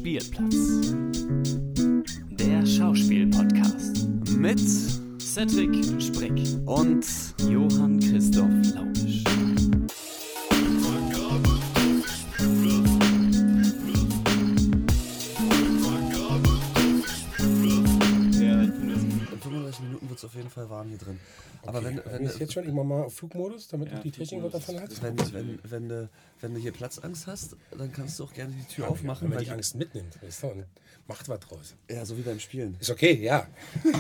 Spielplatz. Der Schauspiel-Podcast. Mit Cedric Sprick und Johann Christoph Laubisch. in 35 Minuten wird es auf jeden Fall warm hier drin. Aber Okay, wenn ist jetzt schon, ich mach mal auf Flugmodus, damit Ja, du die Technik Flugmodus davon ist hast. wenn du hier Platzangst hast, dann kannst du auch gerne die Tür Wenn aufmachen. man Weil die Angst mitnimmt, weißt du, und macht was draus. ja, so wie beim Spielen. Ist okay, ja.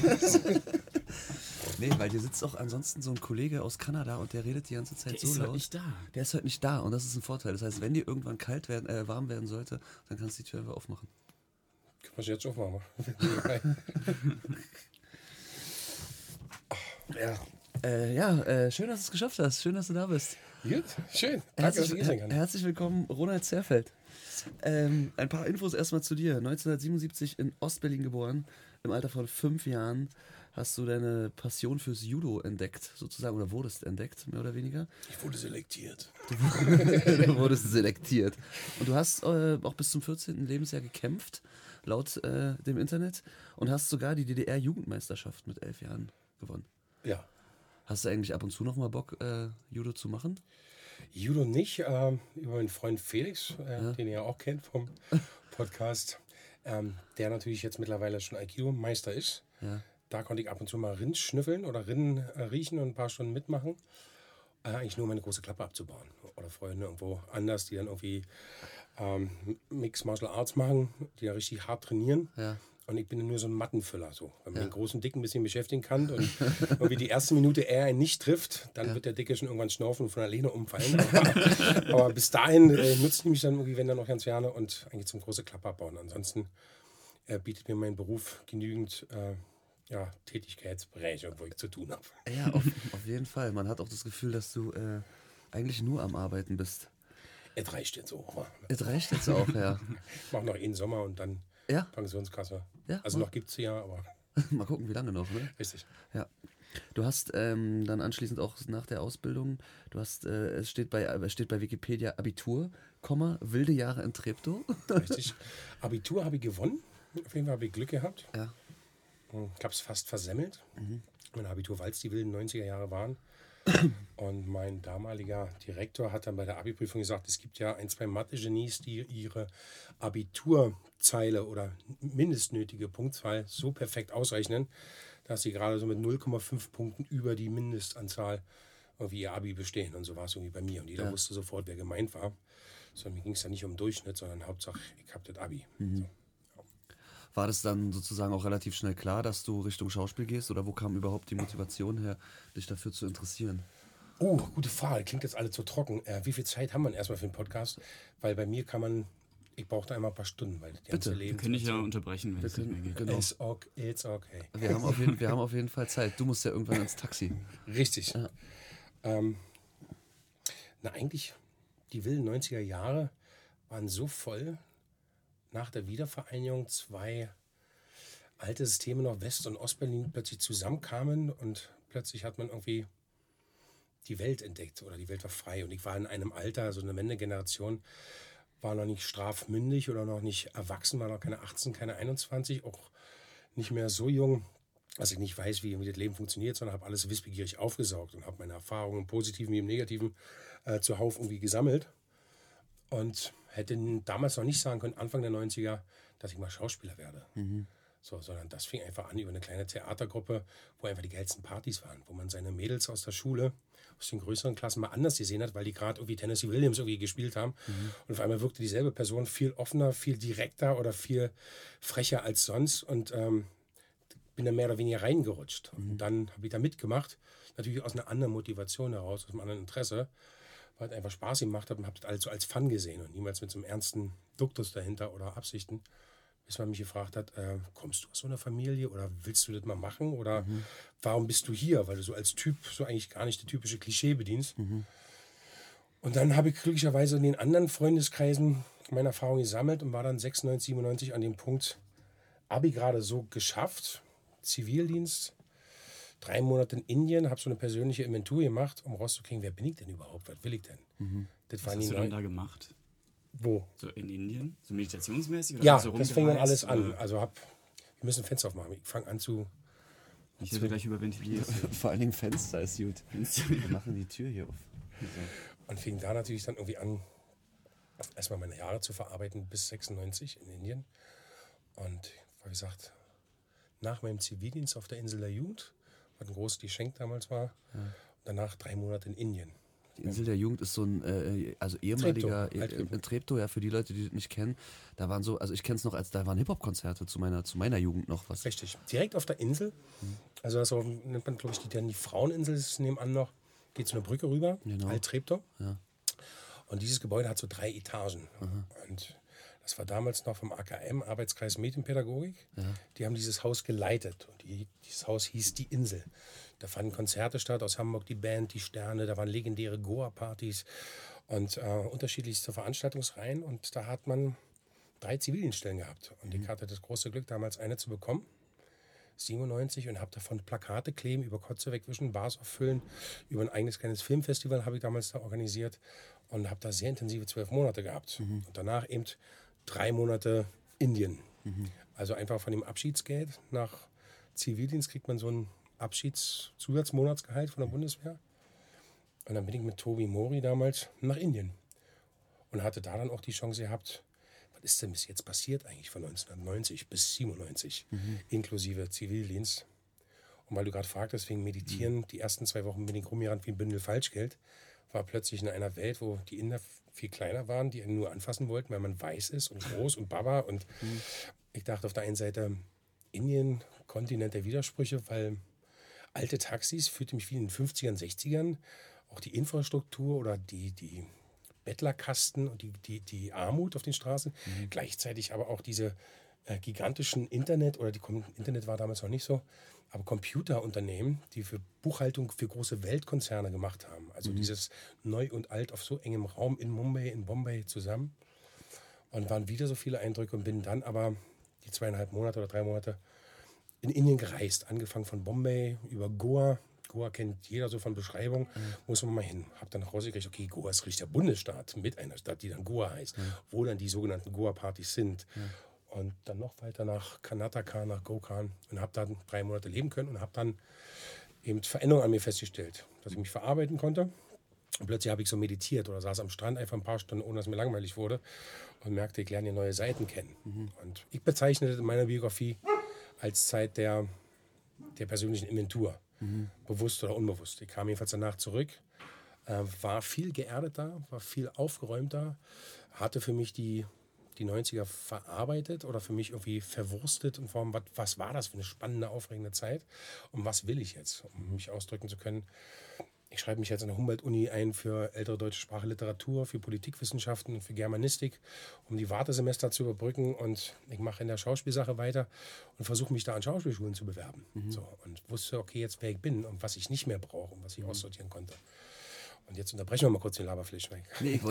Nee, weil hier sitzt auch ansonsten so ein Kollege aus Kanada und der redet die ganze Zeit Der so ist laut. heute nicht da. Der ist heute nicht da und das ist ein Vorteil. Das heißt, wenn dir irgendwann warm werden sollte, dann kannst du die Tür einfach aufmachen. Können wir jetzt aufmachen. Schön, dass du es geschafft hast. Schön, dass du da bist. Gut, schön. Danke, dass ich hier sein kann. Herzlich willkommen, Ronald Zerfeld. Ein paar Infos erstmal zu dir. 1977 in Ostberlin geboren. Im Alter von 5 Jahren hast du deine Passion fürs Judo entdeckt, sozusagen, oder wurdest entdeckt, mehr oder weniger. Ich wurde selektiert. Du wurdest selektiert. Und du hast auch bis zum 14. Lebensjahr gekämpft, laut dem Internet, und hast sogar die DDR-Jugendmeisterschaft mit 11 Jahren gewonnen. Ja. Hast du eigentlich ab und zu noch mal Bock, Judo zu machen? Judo nicht, über meinen Freund Felix, den ihr ja auch kennt vom Podcast, der natürlich jetzt mittlerweile schon Aikido-Meister ist. Ja. Da konnte ich ab und zu mal Rind schnüffeln oder Rind riechen und ein paar Stunden mitmachen. Eigentlich nur um meine große Klappe abzubauen. Oder Freunde irgendwo anders, die dann irgendwie Mixed Martial Arts machen, die ja richtig hart trainieren. Ja. Und ich bin nur so ein Mattenfüller. So. Wenn man den großen Dicken ein bisschen beschäftigen kann und irgendwie die erste Minute er einen nicht trifft, dann wird der Dicke schon irgendwann schnaufen und von alleine umfallen. Aber bis dahin nutzt die mich dann irgendwie, wenn dann noch ganz gerne, und eigentlich zum große Klappe abbauen. Ansonsten bietet mir mein Beruf genügend Tätigkeitsbereiche, wo ich zu tun habe. Ja, auf jeden Fall. Man hat auch das Gefühl, dass du eigentlich nur am Arbeiten bist. Es reicht jetzt auch. Es reicht jetzt auch, ja. Ich mache noch einen Sommer und dann Ja, Pensionskasse. Ja, Also noch gibt es sie ja, aber mal gucken, wie lange noch, ne? richtig. Ja. Du hast dann anschließend auch nach der Ausbildung, es steht bei Wikipedia Abitur, wilde Jahre in Treptow. Richtig. Abitur habe ich gewonnen. Auf jeden Fall habe ich Glück gehabt. Ja. Ich habe es fast versemmelt. Mein Abitur, weil es die wilden 90er Jahre waren. Und mein damaliger Direktor hat dann bei der Abi-Prüfung gesagt, es gibt ja 1, 2 Mathe-Genies, die ihre Abiturzeile oder mindestnötige Punktzahl so perfekt ausrechnen, dass sie gerade so mit 0,5 Punkten über die Mindestanzahl irgendwie ihr Abi bestehen. Und so war es irgendwie bei mir. Und jeder wusste sofort, wer gemeint war. So, mir ging es ja nicht um Durchschnitt, sondern Hauptsache, ich habe das Abi. So. War das dann sozusagen auch relativ schnell klar, dass du Richtung Schauspiel gehst? Oder wo kam überhaupt die Motivation her, dich dafür zu interessieren? Gute Frage. Klingt jetzt alles so trocken. Wie viel Zeit haben wir denn erstmal für den Podcast? Weil bei mir ich brauche da immer ein paar Stunden, weil das ganze Bitte. Leben... Kann ich ja unterbrechen, wenn es nicht mehr geht. Genau. It's okay. Wir haben auf jeden Fall Zeit. Du musst ja irgendwann ins Taxi. Richtig. Ja. Eigentlich, die wilden 90er Jahre waren so voll. Nach der Wiedervereinigung 2 alte Systeme noch, West- und Ostberlin, plötzlich zusammenkamen und plötzlich hat man irgendwie die Welt entdeckt oder die Welt war frei. Und ich war in einem Alter, so eine Wendegeneration, war noch nicht strafmündig oder noch nicht erwachsen, war noch keine 18, keine 21, auch nicht mehr so jung, dass ich nicht weiß, wie das Leben funktioniert, sondern habe alles wissbegierig aufgesaugt und habe meine Erfahrungen im Positiven wie im Negativen zuhauf irgendwie gesammelt. Und hätte damals noch nicht sagen können, Anfang der 90er, dass ich mal Schauspieler werde. So, sondern das fing einfach an über eine kleine Theatergruppe, wo einfach die geilsten Partys waren, wo man seine Mädels aus der Schule, aus den größeren Klassen mal anders gesehen hat, weil die gerade irgendwie Tennessee Williams irgendwie gespielt haben. Und auf einmal wirkte dieselbe Person viel offener, viel direkter oder viel frecher als sonst und bin da mehr oder weniger reingerutscht. Und dann habe ich da mitgemacht, natürlich aus einer anderen Motivation heraus, aus einem anderen Interesse, weil es einfach Spaß gemacht hat und habe das alles so als Fun gesehen und niemals mit so einem ernsten Duktus dahinter oder Absichten. Bis man mich gefragt hat, kommst du aus so einer Familie oder willst du das mal machen oder warum bist du hier? Weil du so als Typ so eigentlich gar nicht das typische Klischee bedienst. Und dann habe ich glücklicherweise in den anderen Freundeskreisen meine Erfahrungen gesammelt und war dann 96, 97 an dem Punkt, Abi gerade so geschafft, Zivildienst, 3 Monate in Indien, habe so eine persönliche Inventur gemacht, um rauszukriegen, wer bin ich denn überhaupt, was will ich denn? Das Was hast du denn da gemacht? Wo? So in Indien? So meditationsmäßig? Oder Ja, so das fing dann alles rumgereist, an. Also wir müssen ein Fenster aufmachen. Ich fange an zu... Ich werde gleich überventiliert. Vor allen Dingen Fenster ist gut. Wir machen die Tür hier auf. So. Und fing da natürlich dann irgendwie an, erstmal meine Jahre zu verarbeiten bis 96 in Indien. Und wie gesagt, nach meinem Zivildienst auf der Insel der Jugend, was ein großes Geschenk damals war, und danach 3 Monate in Indien. Die Insel der Jugend ist so ein also ehemaliger Treptow, ja, für die Leute, die das nicht kennen. Da waren so, also ich kenne es noch, als da waren Hip-Hop-Konzerte zu meiner Jugend noch was. Richtig, direkt auf der Insel. Also das nennt man, glaube ich, die Fraueninsel ist nebenan noch. Geht so eine Brücke rüber, Genau. Alt-Treptow. Ja. Und dieses Gebäude hat so 3 Etagen. Und das war damals noch vom AKM, Arbeitskreis Medienpädagogik. Ja. Die haben dieses Haus geleitet. Und dieses Haus hieß Die Insel. Da fanden Konzerte statt, aus Hamburg die Band, die Sterne, da waren legendäre Goa-Partys und unterschiedlichste Veranstaltungsreihen. Und da hat man 3 Zivildienststellen gehabt. Und ich hatte das große Glück, damals eine zu bekommen, 97, und habe davon Plakate kleben, über Kotze wegwischen, Bars auffüllen, über ein eigenes kleines Filmfestival habe ich damals da organisiert und habe da sehr intensive 12 Monate gehabt. Und danach eben 3 Monate Indien. Also einfach von dem Abschiedsgeld nach Zivildienst kriegt man so ein Abschiedszusatzmonatsgehalt von der Bundeswehr. Und dann bin ich mit Tobi Mori damals nach Indien und hatte da dann auch die Chance gehabt, was ist denn bis jetzt passiert eigentlich von 1990 bis 97, inklusive Zivildienst. Und weil du gerade fragtest, wegen Meditieren, die ersten 2 Wochen bin ich rumgerannt wie ein Bündel Falschgeld, war plötzlich in einer Welt, wo die Inder viel kleiner waren, die einen nur anfassen wollten, weil man weiß ist und groß und Baba. Und ich dachte auf der einen Seite, Indien, Kontinent der Widersprüche, weil alte Taxis führte mich wie in den 50ern, 60ern, auch die Infrastruktur oder die Bettlerkasten und die Armut auf den Straßen, gleichzeitig aber auch diese gigantischen Internet war damals noch nicht so, aber Computerunternehmen, die für Buchhaltung für große Weltkonzerne gemacht haben. Also dieses Neu und Alt auf so engem Raum in Bombay zusammen. Und waren wieder so viele Eindrücke und bin dann aber die 2,5 Monate oder 3 Monate in Indien gereist. Angefangen von Bombay über Goa. Goa kennt jeder so von Beschreibung. Muss man mal hin. Hab dann rausgekriegt, okay, Goa ist richtig der Bundesstaat mit einer Stadt, die dann Goa heißt. Wo dann die sogenannten Goa-Partys sind. Und dann noch weiter nach Karnataka, nach Gokarn. Und habe dann 3 Monate leben können und habe dann eben Veränderungen an mir festgestellt. Dass ich mich verarbeiten konnte. Und plötzlich habe ich so meditiert oder saß am Strand einfach ein paar Stunden, ohne dass mir langweilig wurde. Und merkte, ich lerne hier neue Seiten kennen. Und ich bezeichne das in meiner Biografie als Zeit der persönlichen Inventur. Bewusst oder unbewusst. Ich kam jedenfalls danach zurück, war viel geerdeter, war viel aufgeräumter, hatte für mich die 90er verarbeitet oder für mich irgendwie verwurstet in Form, was war das für eine spannende, aufregende Zeit und was will ich jetzt, um mich ausdrücken zu können. Ich schreibe mich jetzt an der Humboldt-Uni ein für ältere deutsche Sprache, Literatur, für Politikwissenschaften und für Germanistik, um die Wartesemester zu überbrücken. Und ich mache in der Schauspielsache weiter und versuche mich da an Schauspielschulen zu bewerben. So, und wusste, okay, jetzt wer ich bin und was ich nicht mehr brauche und was ich aussortieren konnte. Und jetzt unterbrechen wir mal kurz den Laberfleisch weg. Nee, ich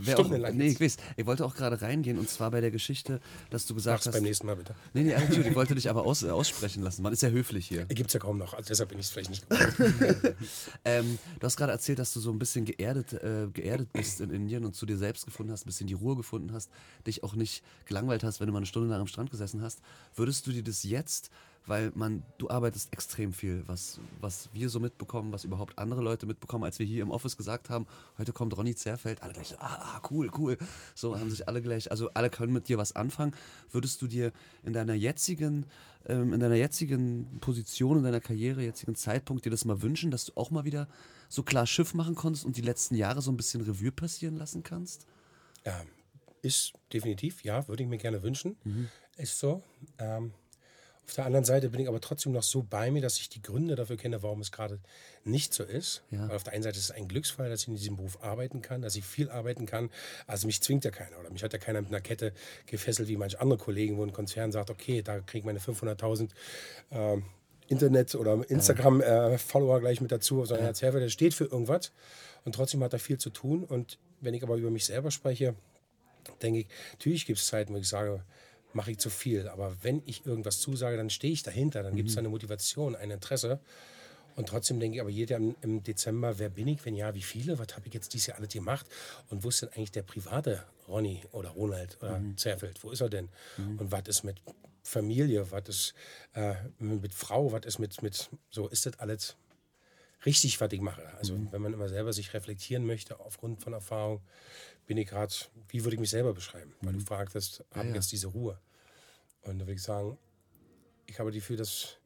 wollte auch gerade reingehen, und zwar bei der Geschichte, dass du gesagt hast... beim nächsten Mal bitte. Nee, alles gut, ich wollte dich aber aussprechen lassen. Man ist ja höflich hier. Gibt es ja kaum noch, also deshalb bin ich es vielleicht nicht geworden. Du hast gerade erzählt, dass du so ein bisschen geerdet bist in Indien und zu dir selbst gefunden hast, ein bisschen die Ruhe gefunden hast, dich auch nicht gelangweilt hast, wenn du mal eine Stunde lang am Strand gesessen hast. Würdest du dir das jetzt... Weil du arbeitest extrem viel, was wir so mitbekommen, was überhaupt andere Leute mitbekommen, als wir hier im Office gesagt haben, heute kommt Ronny Zerfeld, alle gleich, cool, so haben sich alle gleich, also alle können mit dir was anfangen. Würdest du dir in deiner jetzigen Position, in deiner Karriere, jetzigen Zeitpunkt dir das mal wünschen, dass du auch mal wieder so klar Schiff machen konntest und die letzten Jahre so ein bisschen Revue passieren lassen kannst? Ja, ist definitiv, ja, würde ich mir gerne wünschen, ist so. Auf der anderen Seite bin ich aber trotzdem noch so bei mir, dass ich die Gründe dafür kenne, warum es gerade nicht so ist. Ja. Weil auf der einen Seite ist es ein Glücksfall, dass ich in diesem Beruf arbeiten kann, dass ich viel arbeiten kann. Also mich zwingt ja keiner oder mich hat ja keiner mit einer Kette gefesselt, wie manche andere Kollegen, wo ein Konzern sagt, okay, da kriege ich meine 500.000 Internet- oder Instagram-Follower gleich mit dazu. Sondern Herr Zerfeld, der steht für irgendwas und trotzdem hat er viel zu tun. Und wenn ich aber über mich selber spreche, denke ich, natürlich gibt es Zeiten, wo ich sage, mache ich zu viel. Aber wenn ich irgendwas zusage, dann stehe ich dahinter. Dann gibt es eine Motivation, ein Interesse. Und trotzdem denke ich aber jeder im Dezember, wer bin ich? Wenn ja, wie viele? Was habe ich jetzt dieses Jahr alles gemacht? Und wo ist denn eigentlich der private Ronny oder Ronald oder Zerfeld, wo ist er denn? Und was ist mit Familie, was ist mit Frau, was ist mit so, ist das alles richtig, was ich mache? Also wenn man immer selber sich reflektieren möchte aufgrund von Erfahrung, bin ich gerade, wie würde ich mich selber beschreiben? Weil du fragtest, habe ich jetzt diese Ruhe? Und da würde ich sagen, ich habe das Gefühl, dass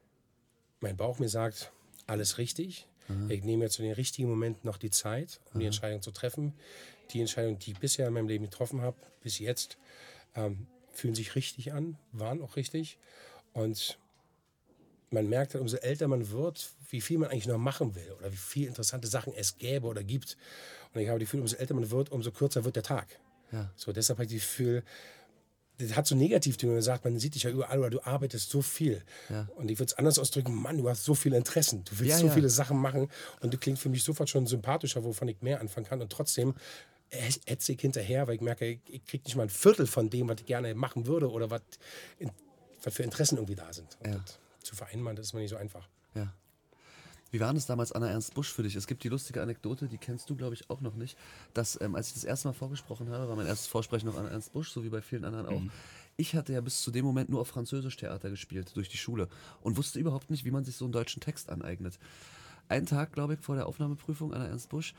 mein Bauch mir sagt, alles richtig. Ich nehme jetzt in den richtigen Momenten noch die Zeit, um die Entscheidung zu treffen. Die Entscheidungen, die ich bisher in meinem Leben getroffen habe, bis jetzt, fühlen sich richtig an, waren auch richtig. Und man merkt, umso älter man wird, wie viel man eigentlich noch machen will oder wie viele interessante Sachen es gäbe oder gibt. Und ich habe das Gefühl, umso älter man wird, umso kürzer wird der Tag. Ja. So, deshalb habe ich das Gefühl, das hat so Negativtöne, wenn man sagt, man sieht dich ja überall oder du arbeitest so viel. Ja. Und ich würde es anders ausdrücken, Mann, du hast so viele Interessen, du willst so viele Sachen machen und du klingst für mich sofort schon sympathischer, wovon ich mehr anfangen kann. Und trotzdem hetze ich hinterher, weil ich merke, ich kriege nicht mal ein Viertel von dem, was ich gerne machen würde oder was für Interessen irgendwie da sind. Und das zu vereinbaren, das ist mir nicht so einfach. Ja. Wie war das damals, Anna Ernst Busch, für dich? Es gibt die lustige Anekdote, die kennst du, glaube ich, auch noch nicht, dass, als ich das erste Mal vorgesprochen habe, war mein erstes Vorsprechen noch Anna Ernst Busch, so wie bei vielen anderen auch. Ich hatte ja bis zu dem Moment nur auf Französisch-Theater gespielt, durch die Schule, und wusste überhaupt nicht, wie man sich so einen deutschen Text aneignet. Einen Tag, glaube ich, vor der Aufnahmeprüfung, Anna Ernst Busch,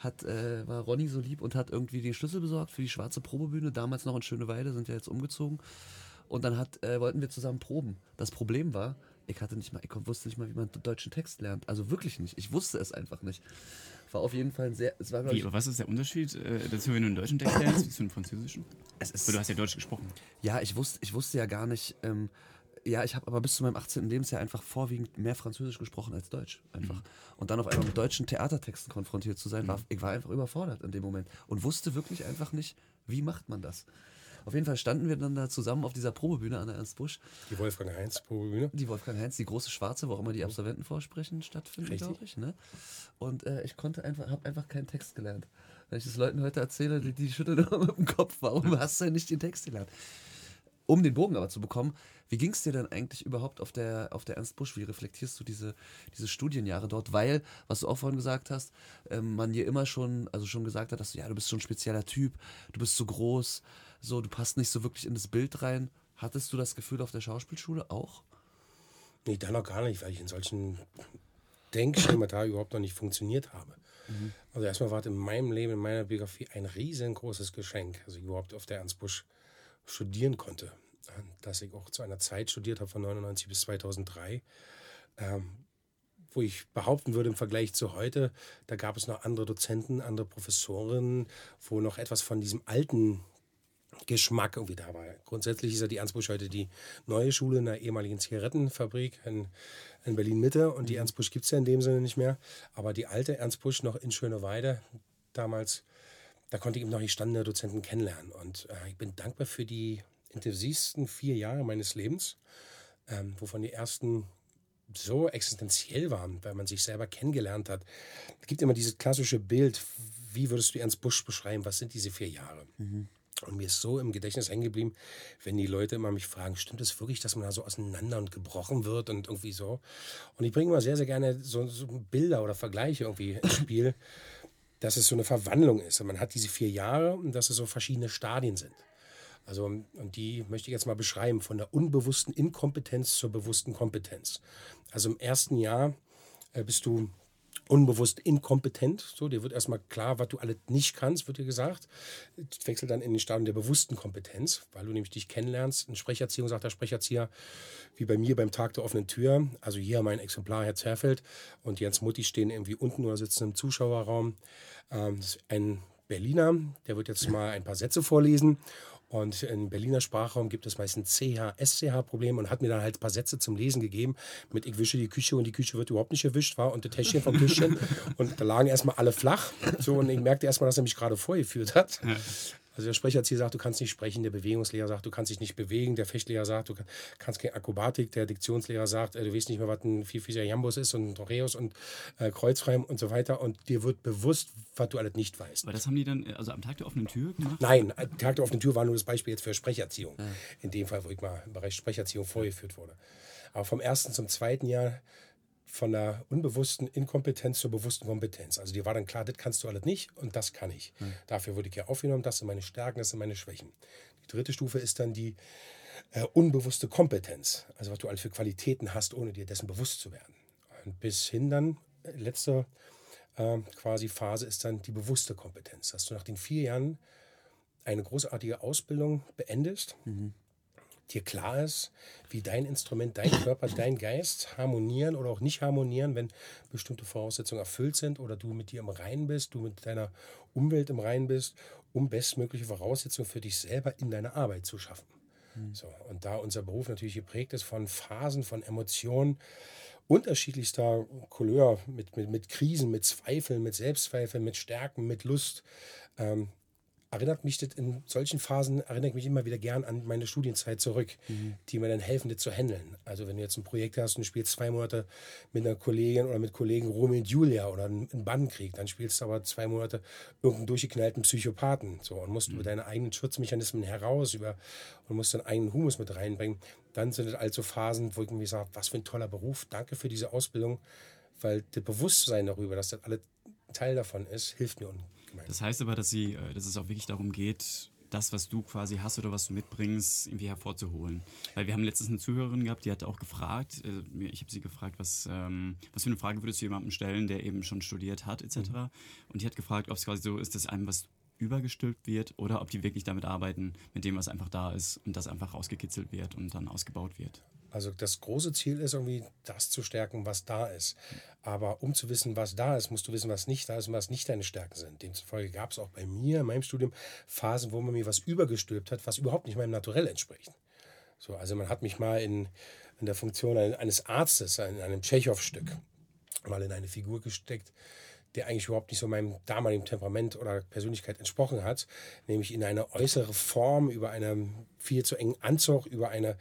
war Ronny so lieb und hat irgendwie den Schlüssel besorgt für die schwarze Probebühne, damals noch in Schöneweide, sind ja jetzt umgezogen. Und dann wollten wir zusammen proben. Das Problem war, ich wusste nicht mal, wie man deutschen Text lernt. Also wirklich nicht. Ich wusste es einfach nicht. War auf jeden Fall Was ist der Unterschied dazu, wenn du einen deutschen Text lernst, wie zu einem französischen? Weil du hast ja Deutsch gesprochen. Ja, ich wusste ja gar nicht. Ich habe aber bis zu meinem 18. Lebensjahr einfach vorwiegend mehr Französisch gesprochen als Deutsch. Einfach. Und dann auf einmal mit deutschen Theatertexten konfrontiert zu sein, ich war einfach überfordert in dem Moment. Und wusste wirklich einfach nicht, wie macht man das. Auf jeden Fall standen wir dann da zusammen auf dieser Probebühne an der Ernst Busch. Die Wolfgang Heinz Probebühne. Die Wolfgang Heinz, die große Schwarze, wo auch immer die Absolventenvorsprechen stattfinden, glaube ich. Ne? Und ich habe einfach keinen Text gelernt. Wenn ich das Leuten heute erzähle, die schütteln immer mit dem Kopf. Warum hast du denn nicht den Text gelernt? Um den Bogen aber zu bekommen, wie ging es dir denn eigentlich überhaupt auf der Ernst Busch? Wie reflektierst du diese Studienjahre dort? Weil, was du auch vorhin gesagt hast, man dir immer schon gesagt hat, dass du bist so ein spezieller Typ, du bist so groß, so, du passt nicht so wirklich in das Bild rein. Hattest du das Gefühl auf der Schauspielschule auch? Nee, da noch gar nicht, weil ich in solchen Denkschemata überhaupt noch nicht funktioniert habe. Also erstmal war es in meinem Leben, in meiner Biografie ein riesengroßes Geschenk, dass ich überhaupt auf der Ernst Busch studieren konnte. Dass ich auch zu einer Zeit studiert habe, von 1999 bis 2003, wo ich behaupten würde, im Vergleich zu heute, da gab es noch andere Dozenten, andere Professoren, wo noch etwas von diesem alten Geschmack irgendwie da war. Grundsätzlich ist ja die Ernst Busch heute die neue Schule in der ehemaligen Zigarettenfabrik in Berlin-Mitte, und die Ernst Busch gibt es ja in dem Sinne nicht mehr. Aber die alte Ernst Busch noch in Schöneweide damals, da konnte ich eben noch die standenden Dozenten kennenlernen. Und ich bin dankbar für die intensivsten 4 Jahre meines Lebens, wovon die ersten so existenziell waren, weil man sich selber kennengelernt hat. Es gibt immer dieses klassische Bild, wie würdest du Ernst Busch beschreiben, was sind diese 4 Jahre? Und mir ist so im Gedächtnis hängen geblieben, wenn die Leute immer mich fragen, stimmt es wirklich, dass man da so auseinander und gebrochen wird und irgendwie so? Und ich bringe immer sehr, sehr gerne so Bilder oder Vergleiche irgendwie ins Spiel, dass es so eine Verwandlung ist. Und man hat diese 4 Jahre und dass es so verschiedene Stadien sind. Also, und die möchte ich jetzt mal beschreiben, von der unbewussten Inkompetenz zur bewussten Kompetenz. Also im ersten Jahr bist du unbewusst inkompetent. So, dir wird erstmal klar, was du alles nicht kannst, wird dir gesagt. Das wechselt dann in den Stadium der bewussten Kompetenz, weil du nämlich dich kennenlernst. In Sprecherziehung sagt der Sprecherzieher, wie bei mir beim Tag der offenen Tür, also hier mein Exemplar, Herr Zerfeld, und Jens Mutti stehen irgendwie unten oder sitzen im Zuschauerraum. Das ist ein Berliner, der wird jetzt mal ein paar Sätze vorlesen. Und im Berliner Sprachraum gibt es meistens CH-SCH-Probleme und hat mir dann halt ein paar Sätze zum Lesen gegeben mit ich wische die Küche und die Küche wird überhaupt nicht erwischt, war und das Täschchen vom Tischchen. Und da lagen erstmal alle flach. So, und ich merkte erstmal, dass er mich gerade vorgeführt hat. Also der Sprecherzieher sagt, du kannst nicht sprechen, der Bewegungslehrer sagt, du kannst dich nicht bewegen, der Fechtlehrer sagt, du kannst keine Akrobatik, der Diktionslehrer sagt, du weißt nicht mehr, was ein vierfüßiger Jambus ist und ein Toreus und Kreuzfreim und so weiter, und dir wird bewusst, was du alles nicht weißt. Aber das haben die dann also am Tag der offenen Tür gemacht? Nein, Tag der offenen Tür war nur das Beispiel jetzt für Sprecherziehung. In dem Fall, wo ich mal im Bereich Sprecherziehung vorgeführt wurde. Aber vom 1. zum 2. Jahr von der unbewussten Inkompetenz zur bewussten Kompetenz. Also dir war dann klar, das kannst du alles nicht und das kann ich. Dafür wurde ich ja aufgenommen, das sind meine Stärken, das sind meine Schwächen. Die dritte Stufe ist dann die unbewusste Kompetenz. Also was du alles für Qualitäten hast, ohne dir dessen bewusst zu werden. Und bis hin dann, letzte quasi Phase ist dann die bewusste Kompetenz. Dass du nach den 4 Jahren eine großartige Ausbildung beendest, dir klar ist, wie dein Instrument, dein Körper, dein Geist harmonieren oder auch nicht harmonieren, wenn bestimmte Voraussetzungen erfüllt sind oder du mit dir im Reinen bist, du mit deiner Umwelt im Reinen bist, um bestmögliche Voraussetzungen für dich selber in deiner Arbeit zu schaffen. So, und da unser Beruf natürlich geprägt ist von Phasen, von Emotionen, unterschiedlichster Couleur, mit Krisen, mit Zweifeln, mit Selbstzweifeln, mit Stärken, mit Lust, erinnert mich das in solchen Phasen, erinnere ich mich immer wieder gern an meine Studienzeit zurück, die mir dann helfen, das zu handeln. Also wenn du jetzt ein Projekt hast und du spielst 2 Monate mit einer Kollegin oder mit Kollegen Romeo und Julia oder einen Bandenkrieg, dann spielst du aber 2 Monate irgendeinen durchgeknallten Psychopathen so, und musst über deine eigenen Schutzmechanismen heraus und musst deinen eigenen Humus mit reinbringen. Dann sind es also Phasen, wo ich mir sage, was für ein toller Beruf, danke für diese Ausbildung, weil das Bewusstsein darüber, dass das alle Teil davon ist, hilft mir ungemein. Das heißt aber, dass es auch wirklich darum geht, das, was du quasi hast oder was du mitbringst, irgendwie hervorzuholen. Weil wir haben letztens eine Zuhörerin gehabt, die hat auch gefragt, ich habe sie gefragt, was für eine Frage würdest du jemandem stellen, der eben schon studiert hat, etc. Und die hat gefragt, ob es quasi so ist, dass einem was übergestülpt wird oder ob die wirklich damit arbeiten, mit dem, was einfach da ist und das einfach rausgekitzelt wird und dann ausgebaut wird. Also das große Ziel ist irgendwie, das zu stärken, was da ist. Aber um zu wissen, was da ist, musst du wissen, was nicht da ist und was nicht deine Stärken sind. Demzufolge gab es auch bei mir in meinem Studium Phasen, wo man mir was übergestülpt hat, was überhaupt nicht meinem Naturell entspricht. So, also man hat mich mal in der Funktion eines Arztes in einem Tschechow-Stück mal in eine Figur gesteckt, der eigentlich überhaupt nicht so meinem damaligen Temperament oder Persönlichkeit entsprochen hat, nämlich in eine äußere Form, über einen viel zu engen Anzug, über eine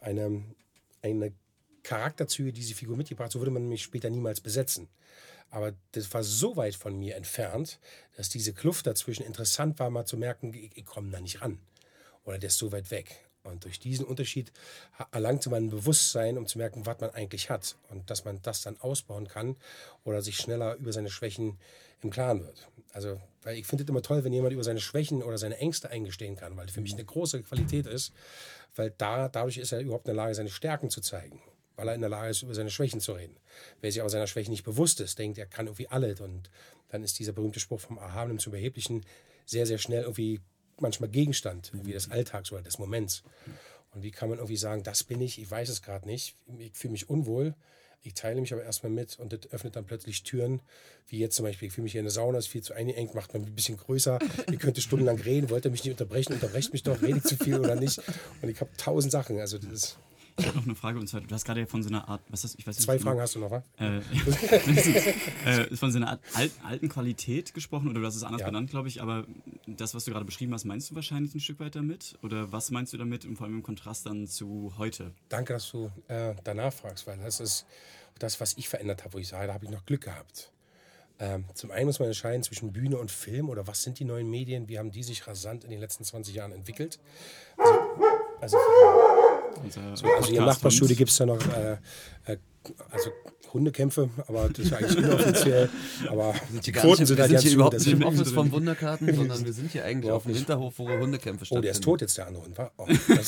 Charakterzüge, die diese Figur mitgebracht hat, so würde man mich später niemals besetzen. Aber das war so weit von mir entfernt, dass diese Kluft dazwischen interessant war, mal zu merken, ich komme da nicht ran. Oder der ist so weit weg. Und durch diesen Unterschied erlangte man ein Bewusstsein, um zu merken, was man eigentlich hat. Und dass man das dann ausbauen kann oder sich schneller über seine Schwächen im Klaren wird. Also, weil ich finde es immer toll, wenn jemand über seine Schwächen oder seine Ängste eingestehen kann, weil für mich eine große Qualität ist, weil dadurch ist er überhaupt in der Lage, seine Stärken zu zeigen. Weil er in der Lage ist, über seine Schwächen zu reden. Wer sich aber seiner Schwächen nicht bewusst ist, denkt, er kann irgendwie alles. Und dann ist dieser berühmte Spruch vom Erhabenen zum Überheblichen sehr, sehr schnell irgendwie manchmal Gegenstand, wie des Alltags oder des Moments. Und wie kann man irgendwie sagen, das bin ich weiß es gerade nicht, ich fühle mich unwohl, ich teile mich aber erstmal mit und das öffnet dann plötzlich Türen, wie jetzt zum Beispiel, ich fühle mich hier in der Sauna, ist viel zu eingeengt, macht man ein bisschen größer, ihr könnt stundenlang reden, wollt ihr mich nicht unterbrechen, unterbrecht mich doch, rede ich zu viel oder nicht. Und ich habe 1000 Sachen, also das ist... Ich habe noch eine Frage, und zwar, du hast gerade von so einer Art, was ist das? Ich weiß nicht, 2 Fragen hast du noch, was? Von so einer Art alten Qualität gesprochen, oder du hast es anders Ja. benannt, glaube ich, aber das, was du gerade beschrieben hast, meinst du wahrscheinlich ein Stück weit damit? Oder was meinst du damit, vor allem im Kontrast dann zu heute? Danke, dass du danach fragst, weil das ist das, was ich verändert habe, wo ich sage, da habe ich noch Glück gehabt. Zum einen muss man entscheiden zwischen Bühne und Film oder was sind die neuen Medien, wie haben die sich rasant in den letzten 20 Jahren entwickelt. Also hier im Nachbarstudio gibt es da noch Hundekämpfe, aber das ist eigentlich inoffiziell. Aber die Wir sind hier überhaupt nicht im deswegen. Office von Wunderkarten, sondern wir sind hier eigentlich auf dem Hinterhof, wo Hundekämpfe stattfinden. Oh, der ist tot jetzt, der andere Hund, wa? Oh,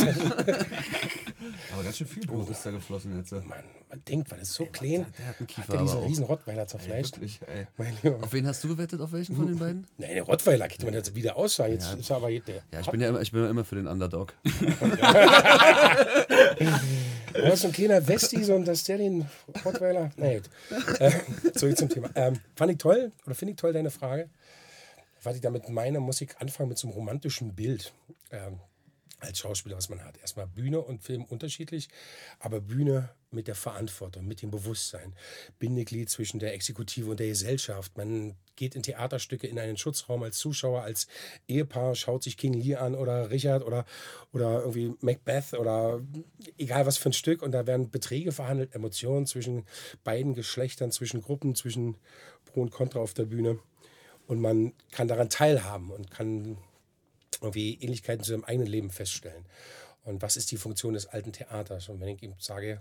Aber ganz schön viel Blut ist da geflossen jetzt. man denkt, weil das ist so klein. Der hat einen Kiefer, Hat der diesen aber auch. riesen Rottweiler zerfleischt? Wirklich, ey. Mein Lieber. Auf wen hast du gewettet, auf welchen von den beiden? Nein, der Rottweiler geht man jetzt wieder aus. Jetzt ist er aber der. Ja, ich bin ja immer für den Underdog. Du hast so ein kleiner Westi, so ein den Rottweiler. Na gut. Zurück zum Thema. Finde ich toll, deine Frage. Was ich damit meine, muss ich anfangen mit so einem romantischen Bild. Als Schauspieler, was man hat. Erstmal Bühne und Film unterschiedlich, aber Bühne mit der Verantwortung, mit dem Bewusstsein. Bindeglied zwischen der Exekutive und der Gesellschaft. Man geht in Theaterstücke in einen Schutzraum als Zuschauer, als Ehepaar, schaut sich King Lear an oder Richard oder irgendwie Macbeth oder egal was für ein Stück. Und da werden Beträge verhandelt, Emotionen zwischen beiden Geschlechtern, zwischen Gruppen, zwischen Pro und Contra auf der Bühne. Und man kann daran teilhaben und kann irgendwie Ähnlichkeiten zu seinem eigenen Leben feststellen. Und was ist die Funktion des alten Theaters? Und wenn ich ihm sage,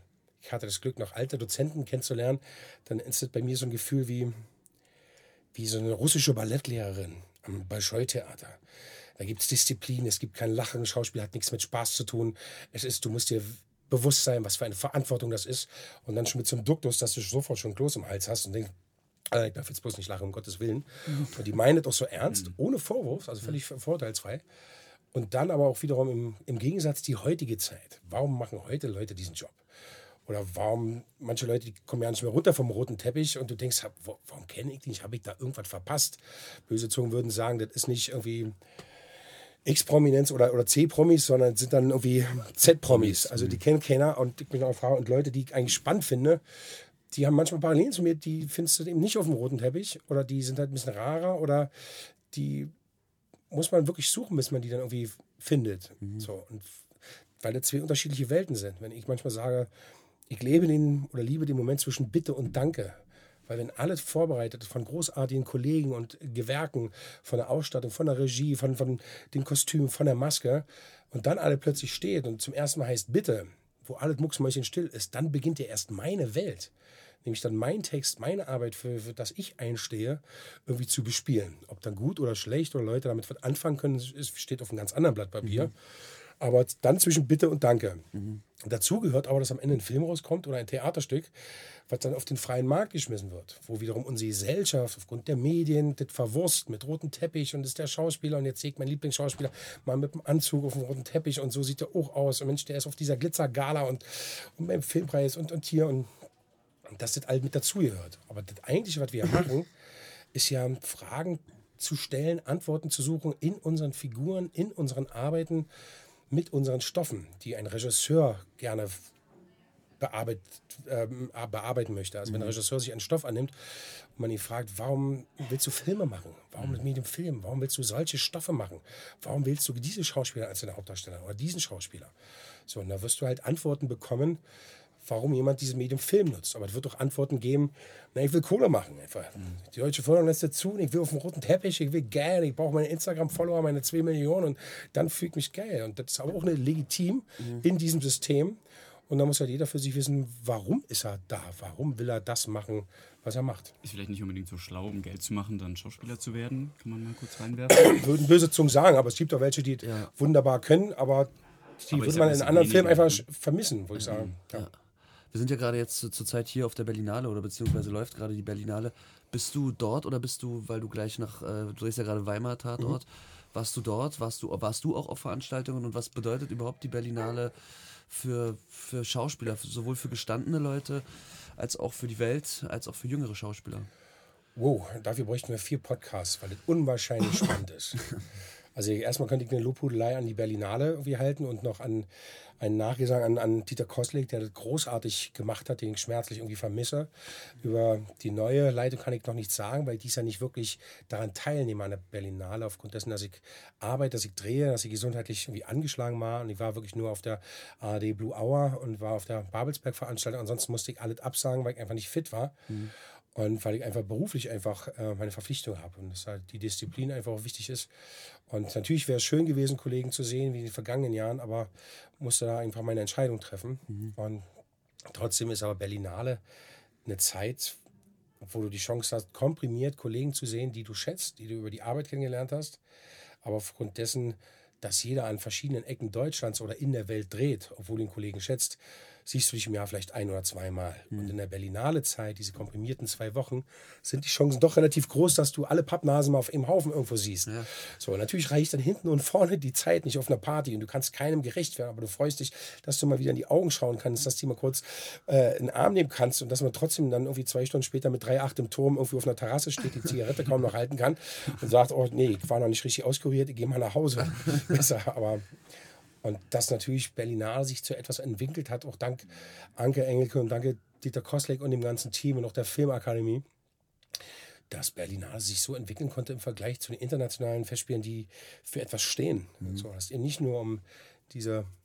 ich hatte das Glück, noch alte Dozenten kennenzulernen, dann ist das bei mir so ein Gefühl wie so eine russische Ballettlehrerin am Bolschoi-Theater. Da gibt es Disziplin, es gibt kein Lachen, Schauspiel hat nichts mit Spaß zu tun. Du musst dir bewusst sein, was für eine Verantwortung das ist. Und dann schon mit so einem Duktus, dass du sofort schon Kloß im Hals hast und denkst, ich darf jetzt bloß nicht lachen, um Gottes Willen. Und die meinen das auch so ernst, ohne Vorwurf, also völlig vorurteilsfrei. Und dann aber auch wiederum im Gegensatz die heutige Zeit. Warum machen heute Leute diesen Job? Oder warum, manche Leute, die kommen ja nicht mehr runter vom roten Teppich und du denkst, warum kenne ich die nicht? Habe ich da irgendwas verpasst? Böse Zungen würden sagen, das ist nicht irgendwie X-Prominenz oder C-Promis, sondern sind dann irgendwie Z-Promis. Also die kennen keiner und ich bin auch Frau und Leute, die ich eigentlich spannend finde, die haben manchmal Parallelen zu mir, die findest du eben nicht auf dem roten Teppich oder die sind halt ein bisschen rarer oder die muss man wirklich suchen, bis man die dann irgendwie findet. So, und weil das zwei unterschiedliche Welten sind. Wenn ich manchmal sage, ich liebe den Moment zwischen Bitte und Danke. Weil wenn alles vorbereitet ist von großartigen Kollegen und Gewerken, von der Ausstattung, von der Regie, von den Kostümen, von der Maske und dann alle plötzlich steht und zum ersten Mal heißt Bitte, wo alles mucksmäuschen still ist, dann beginnt ja erst meine Welt. Nämlich dann mein Text, meine Arbeit, für das ich einstehe, irgendwie zu bespielen. Ob dann gut oder schlecht oder Leute damit was anfangen können, steht auf einem ganz anderen Blatt Papier. Aber dann zwischen Bitte und Danke. Dazu gehört aber, dass am Ende ein Film rauskommt oder ein Theaterstück, was dann auf den freien Markt geschmissen wird. Wo wiederum unsere Gesellschaft aufgrund der Medien das verwurst mit rotem Teppich und ist der Schauspieler und jetzt sehe ich meinen Lieblingsschauspieler mal mit dem Anzug auf dem roten Teppich und so sieht er auch aus. Und Mensch, der ist auf dieser Glitzergala und beim Filmpreis und hier und dass das alles mit dazugehört. Aber das Eigentliche, was wir machen, ist ja Fragen zu stellen, Antworten zu suchen in unseren Figuren, in unseren Arbeiten, mit unseren Stoffen, die ein Regisseur gerne bearbeiten möchte. Also wenn ein Regisseur sich einen Stoff annimmt und man ihn fragt, warum willst du Filme machen? Warum mit dem Film? Warum willst du solche Stoffe machen? Warum wählst du diese Schauspieler als deine Hauptdarsteller oder diesen Schauspieler? So, und da wirst du halt Antworten bekommen, warum jemand dieses Medium Film nutzt. Aber es wird auch Antworten geben, ich will Kohle machen. Einfach. Die deutsche Förderung lässt dazu, ich will auf dem roten Teppich, ich will geil, ich brauche meine Instagram-Follower, meine 2 Millionen und dann fühle ich mich geil. Und das ist aber auch eine legitim in diesem System. Und da muss halt jeder für sich wissen, warum ist er da? Warum will er das machen, was er macht? Ist vielleicht nicht unbedingt so schlau, um Geld zu machen, dann Schauspieler zu werden. Kann man mal kurz reinwerfen. Würden böse Zungen sagen, aber es gibt auch welche, die wunderbar können, aber die würde man in anderen Filmen einfach vermissen, würde ich sagen. Ja. Wir sind ja gerade jetzt zur Zeit hier auf der Berlinale oder beziehungsweise läuft gerade die Berlinale. Bist du dort oder bist du, weil du gleich du drehst ja gerade Weimar Tatort, warst du dort? Warst du auch auf Veranstaltungen und was bedeutet überhaupt die Berlinale für Schauspieler, sowohl für gestandene Leute als auch für die Welt, als auch für jüngere Schauspieler? Wow, dafür bräuchten wir 4 Podcasts, weil das unwahrscheinlich spannend ist. Also erstmal könnte ich eine Lobhudelei an die Berlinale irgendwie halten und noch an einen Nachgesang an Dieter Koslik, der das großartig gemacht hat, den ich schmerzlich irgendwie vermisse. Über die neue Leitung kann ich noch nichts sagen, weil ich dies ja nicht wirklich daran teilnehme an der Berlinale, aufgrund dessen, dass ich arbeite, dass ich drehe, dass ich gesundheitlich irgendwie angeschlagen war. Und ich war wirklich nur auf der ARD Blue Hour und war auf der Babelsberg-Veranstaltung. Ansonsten musste ich alles absagen, weil ich einfach nicht fit war. Und weil ich einfach beruflich einfach meine Verpflichtung habe und dass halt die Disziplin einfach auch wichtig ist. Und natürlich wäre es schön gewesen, Kollegen zu sehen wie in den vergangenen Jahren, aber musste da einfach meine Entscheidung treffen. Und trotzdem ist aber Berlinale eine Zeit, wo du die Chance hast, komprimiert Kollegen zu sehen, die du schätzt, die du über die Arbeit kennengelernt hast. Aber aufgrund dessen, dass jeder an verschiedenen Ecken Deutschlands oder in der Welt dreht, obwohl du den Kollegen schätzt, siehst du dich im Jahr vielleicht 1 oder 2 Mal. Und in der Berlinale Zeit, diese komprimierten 2 Wochen, sind die Chancen doch relativ groß, dass du alle Pappnasen mal auf einem Haufen irgendwo siehst. Ja. So, natürlich reicht dann hinten und vorne die Zeit nicht auf einer Party und du kannst keinem gerecht werden, aber du freust dich, dass du mal wieder in die Augen schauen kannst, dass du mal kurz in den Arm nehmen kannst und dass man trotzdem dann irgendwie 2 Stunden später mit 3,8 im Turm irgendwie auf einer Terrasse steht, die Zigarette kaum noch halten kann und sagt, oh nee, ich war noch nicht richtig auskuriert, ich gehe mal nach Hause. Und dass natürlich Berlinale sich zu etwas entwickelt hat, auch dank Anke Engelke und danke Dieter Koslik und dem ganzen Team und auch der Filmakademie, dass Berlinale sich so entwickeln konnte im Vergleich zu den internationalen Festspielen, die für etwas stehen. So, dass es eben nicht nur um diese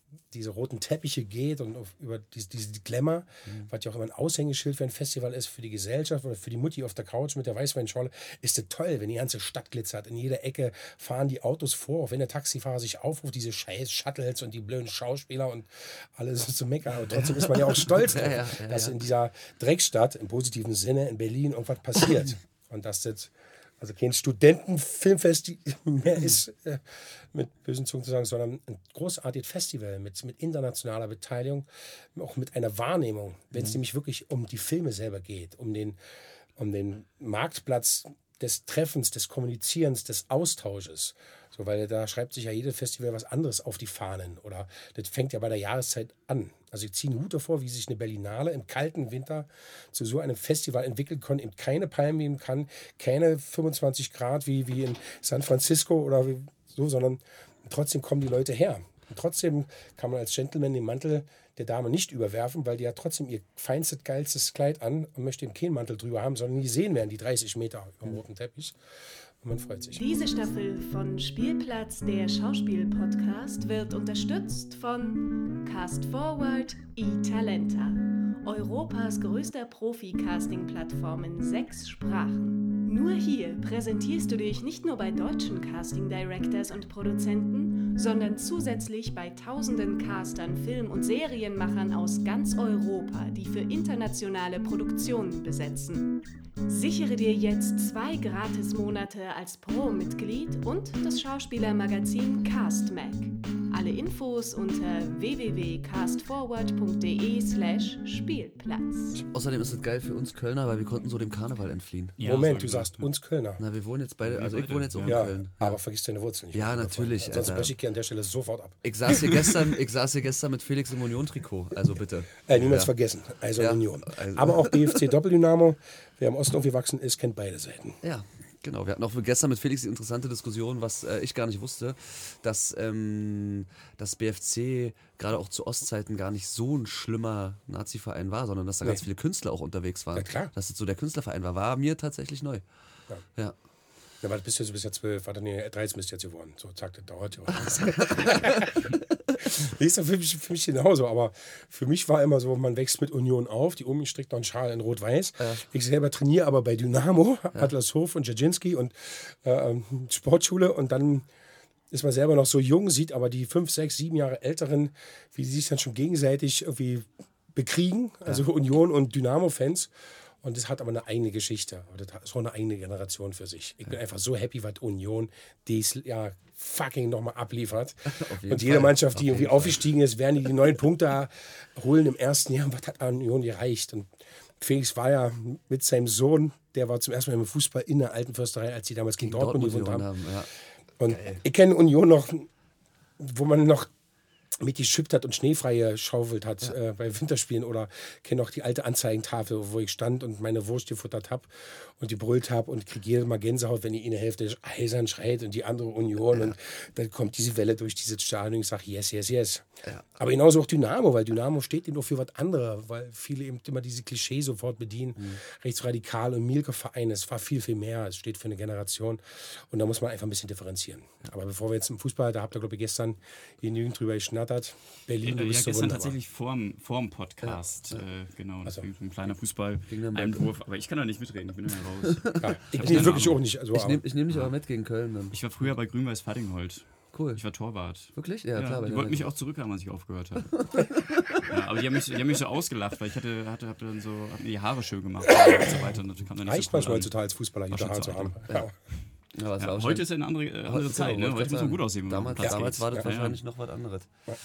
diese roten Teppiche geht und über diese Glamour, was ja auch immer ein Aushängeschild für ein Festival ist, für die Gesellschaft oder für die Mutti auf der Couch mit der Weißweinschorle, ist das toll, wenn die ganze Stadt glitzert. In jeder Ecke fahren die Autos vor, auch wenn der Taxifahrer sich aufruft, diese scheiß Shuttles und die blöden Schauspieler und alles so zu meckern. Aber trotzdem ist man ja auch stolz drauf, dass in dieser Dreckstadt, im positiven Sinne, in Berlin irgendwas passiert. Und dass das also kein Studentenfilmfestival mehr ist, mit bösen Zungen zu sagen, sondern ein großartiges Festival mit internationaler Beteiligung, auch mit einer Wahrnehmung, wenn es nämlich wirklich um die Filme selber geht, um den Marktplatz des Treffens, des Kommunizierens, des Austausches. So, weil da schreibt sich ja jedes Festival was anderes auf die Fahnen. Oder das fängt ja bei der Jahreszeit an. Also ich ziehe einen Hut davor, wie sich eine Berlinale im kalten Winter zu so einem Festival entwickeln kann, eben keine Palmen geben kann, keine 25 Grad wie in San Francisco oder so, sondern trotzdem kommen die Leute her. Und trotzdem kann man als Gentleman den Mantel der Dame nicht überwerfen, weil die hat trotzdem ihr feinstes, geilstes Kleid an und möchte eben keinen Mantel drüber haben, sondern die sehen werden, die 30 Meter am roten Teppich. Und man freut sich. Diese Staffel von Spielplatz, der Schauspiel-Podcast, wird unterstützt von Cast Forward eTalenta, Europas größter Profi-Casting-Plattform in 6 Sprachen. Nur hier präsentierst du dich nicht nur bei deutschen Casting-Directors und Produzenten, sondern zusätzlich bei tausenden Castern, Film- und Serienmachern aus ganz Europa, die für internationale Produktionen besetzen. Sichere dir jetzt 2 Gratismonate als Pro-Mitglied und das Schauspielermagazin CastMag. Alle Infos unter www.castforward.de/Spielplatz. Außerdem ist es geil für uns Kölner, weil wir konnten so dem Karneval entfliehen. Ja, Moment, so du sagst uns Kölner. Na, wir wohnen jetzt beide, also ich wohne jetzt auch in Ja, Köln. aber vergiss deine Wurzeln nicht. Ja, natürlich, Sonst Alter. breche ich hier an der Stelle sofort ab. Ich saß hier gestern mit Felix im Union-Trikot, also bitte. Niemals Ja. vergessen. Also Ja, Union. also- Aber auch BFC Doppeldynamo. Wer im Osten aufgewachsen ist, kennt beide Seiten. Ja, genau. Wir hatten auch gestern mit Felix die interessante Diskussion, was ich gar nicht wusste, dass das BFC gerade auch zu Ostzeiten gar nicht so ein schlimmer Nazi-Verein war, sondern dass da ganz viele Künstler auch unterwegs waren. Ja, klar. Dass es so der Künstlerverein war mir tatsächlich neu. Ja. Ja, weil du bist ja 12, warte, nee, 13 bist du jetzt geworden. So, zack, das dauert ja. Nee, ist ja für mich genauso, aber für mich war immer so, man wächst mit Union auf, die Omi strickt noch einen Schal in Rot-Weiß. Ich selber trainiere aber bei Dynamo, Adlershof und Dzerzhinsky und Sportschule und dann ist man selber noch so jung, sieht aber die 5, 6, 7 Jahre Älteren, wie sie sich dann schon gegenseitig irgendwie bekriegen, also Union und Dynamo-Fans. Und das hat aber eine eigene Geschichte. Das ist auch eine eigene Generation für sich. Ich bin einfach so happy, was Union dieses Jahr fucking nochmal abliefert. Und jede Fall. Mannschaft, die Auf irgendwie jeden Fall. aufgestiegen ist, werden die 9 Punkte holen im ersten Jahr. Was hat Union gereicht? Und Felix war ja mit seinem Sohn, der war zum ersten Mal im Fußball in der alten Försterei, als sie damals gegen Dortmund gewonnen haben. Ja. Und ich kenne Union noch, wo man noch mit geschippt hat und schneefrei geschaufelt hat bei Winterspielen oder kenne noch die alte Anzeigentafel, wo ich stand und meine Wurst gefuttert habe und gebrüllt habe und kriege jedes Mal Gänsehaut, wenn die eine Hälfte eisern schreit und die andere Union und dann kommt diese Welle durch dieses Stadion und ich sage yes, yes, yes. Ja. Aber genauso auch Dynamo, weil Dynamo steht eben auch für was anderes, weil viele eben immer diese Klischee sofort bedienen, rechtsradikal und Mielke-Verein, es war viel, viel mehr, es steht für eine Generation und da muss man einfach ein bisschen differenzieren. Aber bevor wir jetzt im Fußball, da habt ihr glaube ich gestern genügend drüber geschnattert, Berlin, du bist so gestern wunderbar. tatsächlich vorm Podcast. Genau, deswegen ein kleiner Wegen der Fußball-Einwurf. Aber ich kann da nicht mitreden, ich bin ja raus. Ja, ich hab nehme keine wirklich Ahnung. auch nicht. Also, Ich nehm dich aber mit gegen Köln dann. Ich war früher bei Grün-Weiß Fadingholt. Cool. Ich war Torwart. Wirklich? Ja, Ja, klar. die wollten mich auch zurückhaben, als ich aufgehört habe. Ja, aber die haben mich so ausgelacht, weil ich hab mir die Haare schön gemacht und so weiter. Und das kam dann nicht reicht so cool manchmal an. heutzutage als Fußballer, die schon Haare zu zu haben. alt. Ja. Ja, aber es war Ja, auch heute schon- ist ja eine andere Zeit, Genau, ne? Heute muss man gut aussehen. wenn man auf den Damals Platz war geht. das Ja, wahrscheinlich noch was anderes.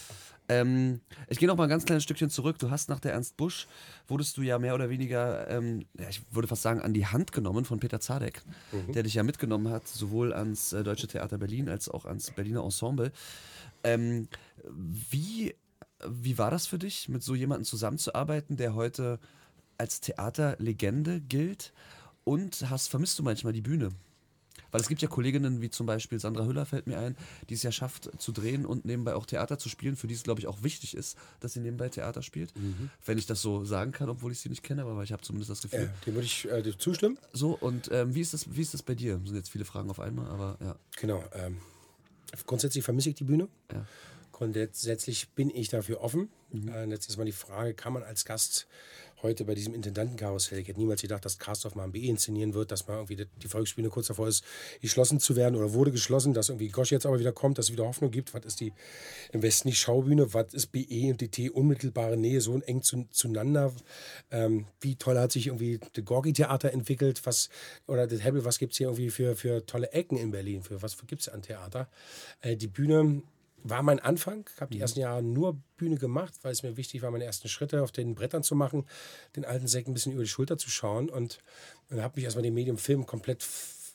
Ich gehe noch mal ein ganz kleines Stückchen zurück. Du hast nach der Ernst Busch, wurdest du ja mehr oder weniger, ich würde fast sagen, an die Hand genommen von Peter Zadek, der dich ja mitgenommen hat, sowohl ans Deutsche Theater Berlin als auch ans Berliner Ensemble. Wie war das für dich, mit so jemandem zusammenzuarbeiten, der heute als Theaterlegende gilt? Und vermisst du manchmal die Bühne? Weil es gibt ja Kolleginnen wie zum Beispiel Sandra Hüller, fällt mir ein, die es ja schafft zu drehen und nebenbei auch Theater zu spielen, für die es, glaube ich, auch wichtig ist, dass sie nebenbei Theater spielt. Wenn ich das so sagen kann, obwohl ich sie nicht kenne, aber ich habe zumindest das Gefühl. Dem würde ich dir zustimmen. So, und wie ist das bei dir? Das sind jetzt viele Fragen auf einmal, aber ja. Genau. Grundsätzlich vermisse ich die Bühne. Ja. Grundsätzlich bin ich dafür offen. Jetzt ist mal die Frage, kann man als Gast heute bei diesem Intendantenkarussell, ich hätte niemals gedacht, dass Castorf mal ein BE inszenieren wird, dass mal irgendwie die Volksbühne kurz davor ist, geschlossen zu werden oder wurde geschlossen, dass irgendwie Gosch jetzt aber wieder kommt, dass es wieder Hoffnung gibt. Was ist die im Westen die Schaubühne? Was ist BE und DT? Unmittelbare Nähe, so eng zueinander. Wie toll hat sich irgendwie das Gorki-Theater entwickelt? Oder das Hebbel, was gibt es hier irgendwie für tolle Ecken in Berlin? Was gibt es an Theater? Die Bühne war mein Anfang. Ich habe die ersten Jahre nur Bühne gemacht, weil es mir wichtig war, meine ersten Schritte auf den Brettern zu machen, den alten Säcken ein bisschen über die Schulter zu schauen. Und dann habe mich erstmal dem Medium Film komplett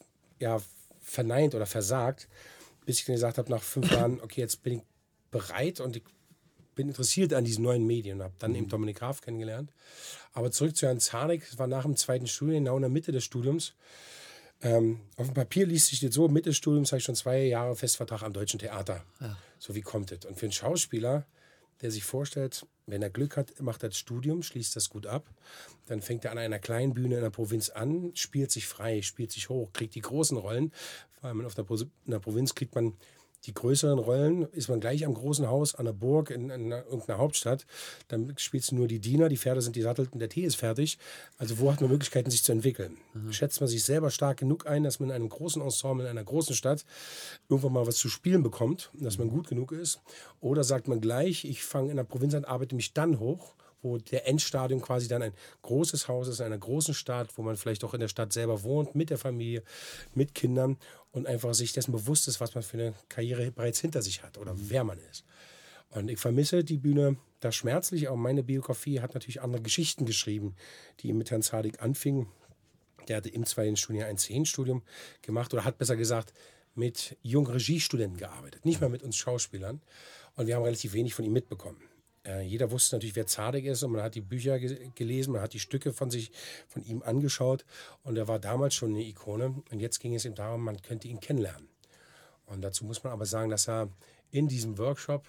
verneint oder versagt, bis ich dann gesagt habe, nach 5 Jahren, okay, jetzt bin ich bereit und ich bin interessiert an diesen neuen Medien und habe dann eben Dominik Graf kennengelernt. Aber zurück zu Herrn Zarnik, das war nach dem 2. Studium, genau in der Mitte des Studiums. Auf dem Papier liest sich das so, Mitte des Studiums habe ich schon 2 Jahre Festvertrag am Deutschen Theater. Ja. So wie kommt es? Und für einen Schauspieler, der sich vorstellt, wenn er Glück hat, macht er das Studium, schließt das gut ab, dann fängt er an einer kleinen Bühne in der Provinz an, spielt sich frei, spielt sich hoch, kriegt die großen Rollen. Vor allem in der Provinz kriegt man die größeren Rollen, ist man gleich am großen Haus, an der Burg, in irgendeiner Hauptstadt. Dann spielst du nur die Diener, die Pferde sind gesattelt und der Tee ist fertig. Also wo hat man Möglichkeiten, sich zu entwickeln? Schätzt man sich selber stark genug ein, dass man in einem großen Ensemble, in einer großen Stadt irgendwann mal was zu spielen bekommt, dass man gut genug ist? Oder sagt man gleich, ich fange in der Provinz an, arbeite mich dann hoch, wo der Endstadium quasi dann ein großes Haus ist, in einer großen Stadt, wo man vielleicht auch in der Stadt selber wohnt, mit der Familie, mit Kindern und einfach sich dessen bewusst ist, was man für eine Karriere bereits hinter sich hat oder wer man ist. Und ich vermisse die Bühne da schmerzlich, aber meine Biografie hat natürlich andere Geschichten geschrieben, die mit Herrn Zarnik anfingen. Der hatte im 2. Studium ein Szenenstudium gemacht oder hat besser gesagt mit jungen Regiestudenten gearbeitet, nicht mal mit uns Schauspielern. Und wir haben relativ wenig von ihm mitbekommen. Jeder wusste natürlich, wer Zarnik ist und man hat die Bücher gelesen, man hat die Stücke von ihm angeschaut und er war damals schon eine Ikone und jetzt ging es ihm darum, man könnte ihn kennenlernen. Und dazu muss man aber sagen, dass er in diesem Workshop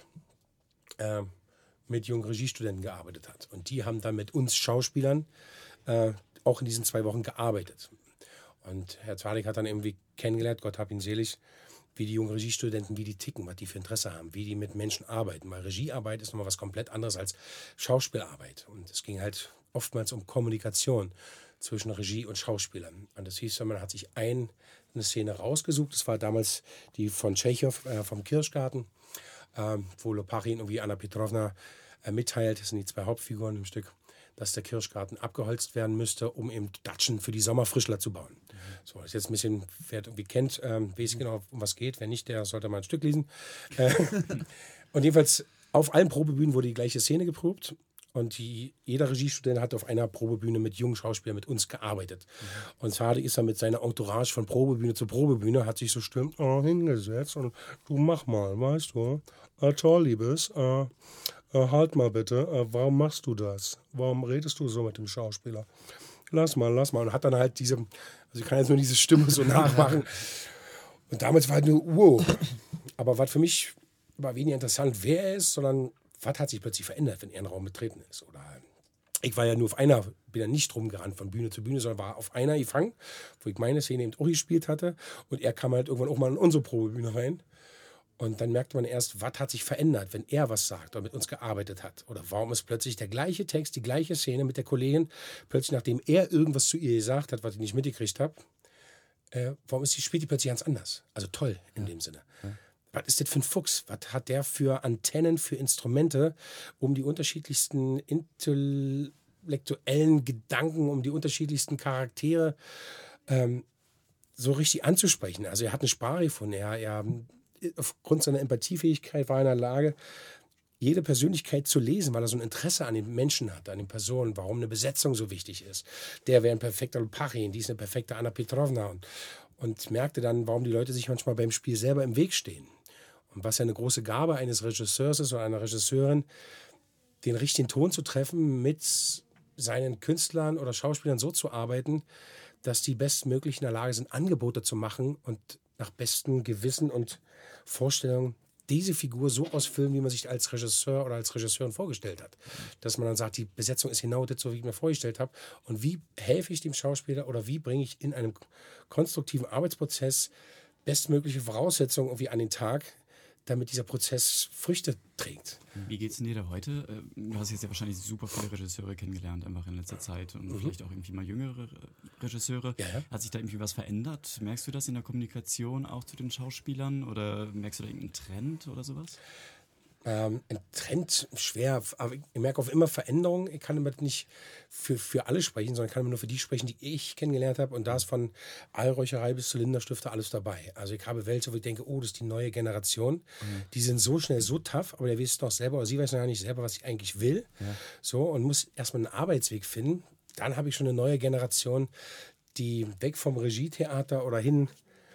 mit jungen Regiestudenten gearbeitet hat und die haben dann mit uns Schauspielern auch in diesen 2 Wochen gearbeitet. Und Herr Zarnik hat dann irgendwie kennengelernt, Gott hab ihn selig, wie die jungen Regiestudenten, wie die ticken, was die für Interesse haben, wie die mit Menschen arbeiten. Weil Regiearbeit ist nochmal was komplett anderes als Schauspielarbeit. Und es ging halt oftmals um Kommunikation zwischen Regie und Schauspielern. Und das hieß, man hat sich eine Szene rausgesucht. Das war damals die von Tschechow vom Kirschgarten, wo Loparin irgendwie Anna Petrovna mitteilt, das sind die 2 Hauptfiguren im Stück, dass der Kirschgarten abgeholzt werden müsste, um eben Datschen für die Sommerfrischler zu bauen. So, das ist jetzt ein bisschen, wer irgendwie kennt, weiß genau, um was geht. Wer nicht, der sollte mal ein Stück lesen. Und jedenfalls auf allen Probebühnen wurde die gleiche Szene geprobt. Und jeder Regiestudent hat auf einer Probebühne mit jungen Schauspielern mit uns gearbeitet. Und Zarnik ist dann mit seiner Entourage von Probebühne zu Probebühne, hat sich so stimmt hingesetzt und du mach mal, weißt du, toll, Liebes, halt mal bitte, warum machst du das? Warum redest du so mit dem Schauspieler? Lass mal. Und hat dann halt also ich kann jetzt nur diese Stimme so nachmachen. Und damals war halt nur, wow. Aber was für mich war weniger interessant, wer er ist, sondern was hat sich plötzlich verändert, wenn er in den Raum betreten ist. Oder ich war ja nur auf einer, bin ja nicht rumgerannt von Bühne zu Bühne, sondern war auf einer gefangen, wo ich meine Szene eben auch gespielt hatte. Und er kam halt irgendwann auch mal in unsere Probebühne rein. Und dann merkte man erst, was hat sich verändert, wenn er was sagt oder mit uns gearbeitet hat. Oder warum ist plötzlich der gleiche Text, die gleiche Szene mit der Kollegin, plötzlich nachdem er irgendwas zu ihr gesagt hat, was ich nicht mitgekriegt habe, warum spielt die plötzlich ganz anders? Also toll in dem Sinne. Ja. Was ist das für ein Fuchs? Was hat der für Antennen, für Instrumente, um die unterschiedlichsten intellektuellen Gedanken, um die unterschiedlichsten Charaktere so richtig anzusprechen? Also er hat eine Sprache gefunden, er aufgrund seiner Empathiefähigkeit war er in der Lage, jede Persönlichkeit zu lesen, weil er so ein Interesse an den Menschen hat, an den Personen, warum eine Besetzung so wichtig ist. Der wäre ein perfekter Loparin, die ist eine perfekte Anna Petrovna und merkte dann, warum die Leute sich manchmal beim Spiel selber im Weg stehen. Und was ja eine große Gabe eines Regisseurs ist oder einer Regisseurin, den richtigen Ton zu treffen, mit seinen Künstlern oder Schauspielern so zu arbeiten, dass die bestmöglich in der Lage sind, Angebote zu machen und nach bestem Gewissen und Vorstellung diese Figur so ausfüllen, wie man sich als Regisseur oder als Regisseurin vorgestellt hat. Dass man dann sagt, die Besetzung ist genau das, so wie ich mir vorgestellt habe. Und wie helfe ich dem Schauspieler oder wie bringe ich in einem konstruktiven Arbeitsprozess bestmögliche Voraussetzungen irgendwie an den Tag, damit dieser Prozess Früchte trägt. Wie geht's denn dir da heute? Du hast jetzt ja wahrscheinlich super viele Regisseure kennengelernt, einfach in letzter Zeit und vielleicht auch irgendwie mal jüngere Regisseure. Ja. Hat sich da irgendwie was verändert? Merkst du das in der Kommunikation auch zu den Schauspielern oder merkst du da irgendeinen Trend oder sowas? Ein Trend, schwer, aber ich merke auch immer Veränderungen. Ich kann immer nicht für alle sprechen, sondern ich kann immer nur für die sprechen, die ich kennengelernt habe. Und da ist von Aalräucherei bis Zylinderstifter alles dabei. Also ich habe welche, wo ich denke, oh, das ist die neue Generation. Die sind so schnell, so tough, aber der weiß noch selber, oder sie weiß noch gar nicht selber, was ich eigentlich will. Ja. So, und muss erstmal einen Arbeitsweg finden. Dann habe ich schon eine neue Generation, die weg vom Regietheater oder hin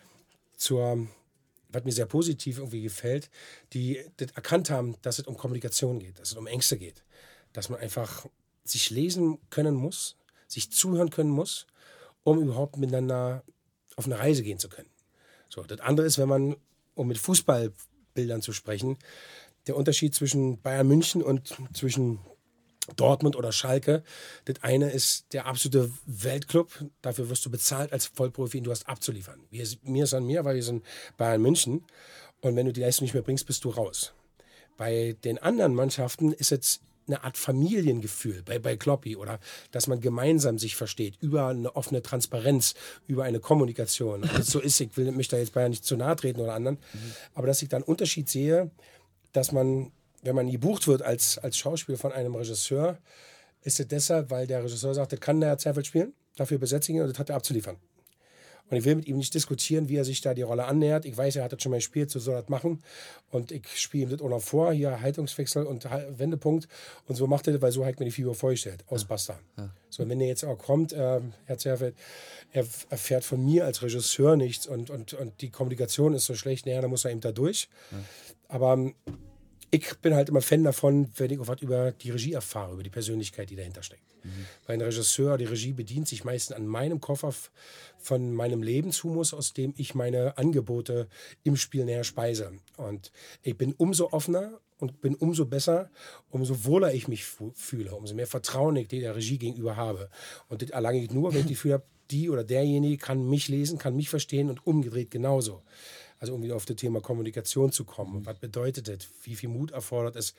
zur... was mir sehr positiv irgendwie gefällt, die das erkannt haben, dass es um Kommunikation geht, dass es um Ängste geht. Dass man einfach sich lesen können muss, sich zuhören können muss, um überhaupt miteinander auf eine Reise gehen zu können. So, das andere ist, wenn man, um mit Fußballbildern zu sprechen, der Unterschied zwischen Bayern München und zwischen Dortmund oder Schalke. Das eine ist der absolute Weltclub. Dafür wirst du bezahlt als Vollprofi und du hast abzuliefern. Mir ist an mir, weil wir sind Bayern München. Und wenn du die Leistung nicht mehr bringst, bist du raus. Bei den anderen Mannschaften ist jetzt eine Art Familiengefühl bei Kloppi oder dass man gemeinsam sich versteht über eine offene Transparenz, über eine Kommunikation. Also so ist, ich will mich da jetzt Bayern nicht zu nahe treten oder anderen, aber dass ich da einen Unterschied sehe, dass man, wenn man gebucht wird als Schauspieler von einem Regisseur, ist es deshalb, weil der Regisseur sagt, das kann der Herr Zerfeld spielen, dafür besetze ich ihn und das hat er abzuliefern. Und ich will mit ihm nicht diskutieren, wie er sich da die Rolle annähert. Ich weiß, er hat das schon mal gespielt, so soll er das machen. Und ich spiele ihm das auch noch vor, hier Haltungswechsel und Wendepunkt. Und so macht er das, weil so habe ich mir die Figur vorgestellt, aus Basta. Ja. So, und wenn der jetzt auch kommt, Herr Zerfeld, er erfährt von mir als Regisseur nichts und die Kommunikation ist so schlecht, naja, dann muss er eben da durch. Ja. Aber ich bin halt immer Fan davon, wenn ich auch was über die Regie erfahre, über die Persönlichkeit, die dahinter steckt. Weil ein Regisseur, die Regie bedient sich meistens an meinem Koffer von meinem Lebenshumus, aus dem ich meine Angebote im Spiel näher speise. Und ich bin umso offener und bin umso besser, umso wohler ich mich fühle, umso mehr Vertrauen ich der Regie gegenüber habe. Und das erlange ich nur, wenn ich das Gefühl habe, die oder derjenige kann mich lesen, kann mich verstehen und umgedreht genauso. Also um wieder auf das Thema Kommunikation zu kommen. Was bedeutet das? Wie viel Mut erfordert es,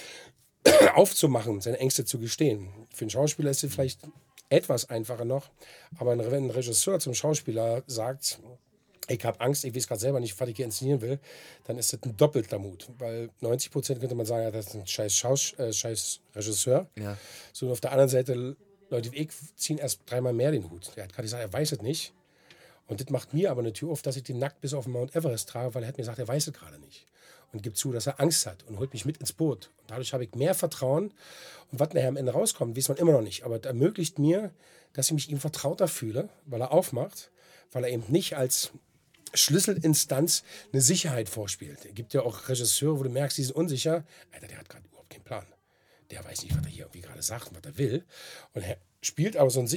aufzumachen, seine Ängste zu gestehen? Für einen Schauspieler ist es vielleicht etwas einfacher noch, aber wenn ein Regisseur zum Schauspieler sagt, ich habe Angst, ich weiß gerade selber nicht, was ich hier inszenieren will, dann ist das ein doppelter Mut. Weil 90% könnte man sagen, ja, das ist ein scheiß Regisseur. Ja. So, und auf der anderen Seite, Leute wie ich ziehen erst 3-mal mehr den Hut. Er hat gerade gesagt, er weiß es nicht. Und das macht mir aber eine Tür auf, dass ich den nackt bis auf den Mount Everest trage, weil er hat mir gesagt, er weiß es gerade nicht. Und gibt zu, dass er Angst hat und holt mich mit ins Boot. Und dadurch habe ich mehr Vertrauen. Und was nachher am Ende rauskommt, weiß man immer noch nicht. Aber das ermöglicht mir, dass ich mich ihm vertrauter fühle, weil er aufmacht, weil er eben nicht als Schlüsselinstanz eine Sicherheit vorspielt. Es gibt ja auch Regisseure, wo du merkst, die sind unsicher. Alter, der hat gerade überhaupt keinen Plan. Der weiß nicht, was er hier irgendwie gerade sagt und was er will. Und er spielt aber so ein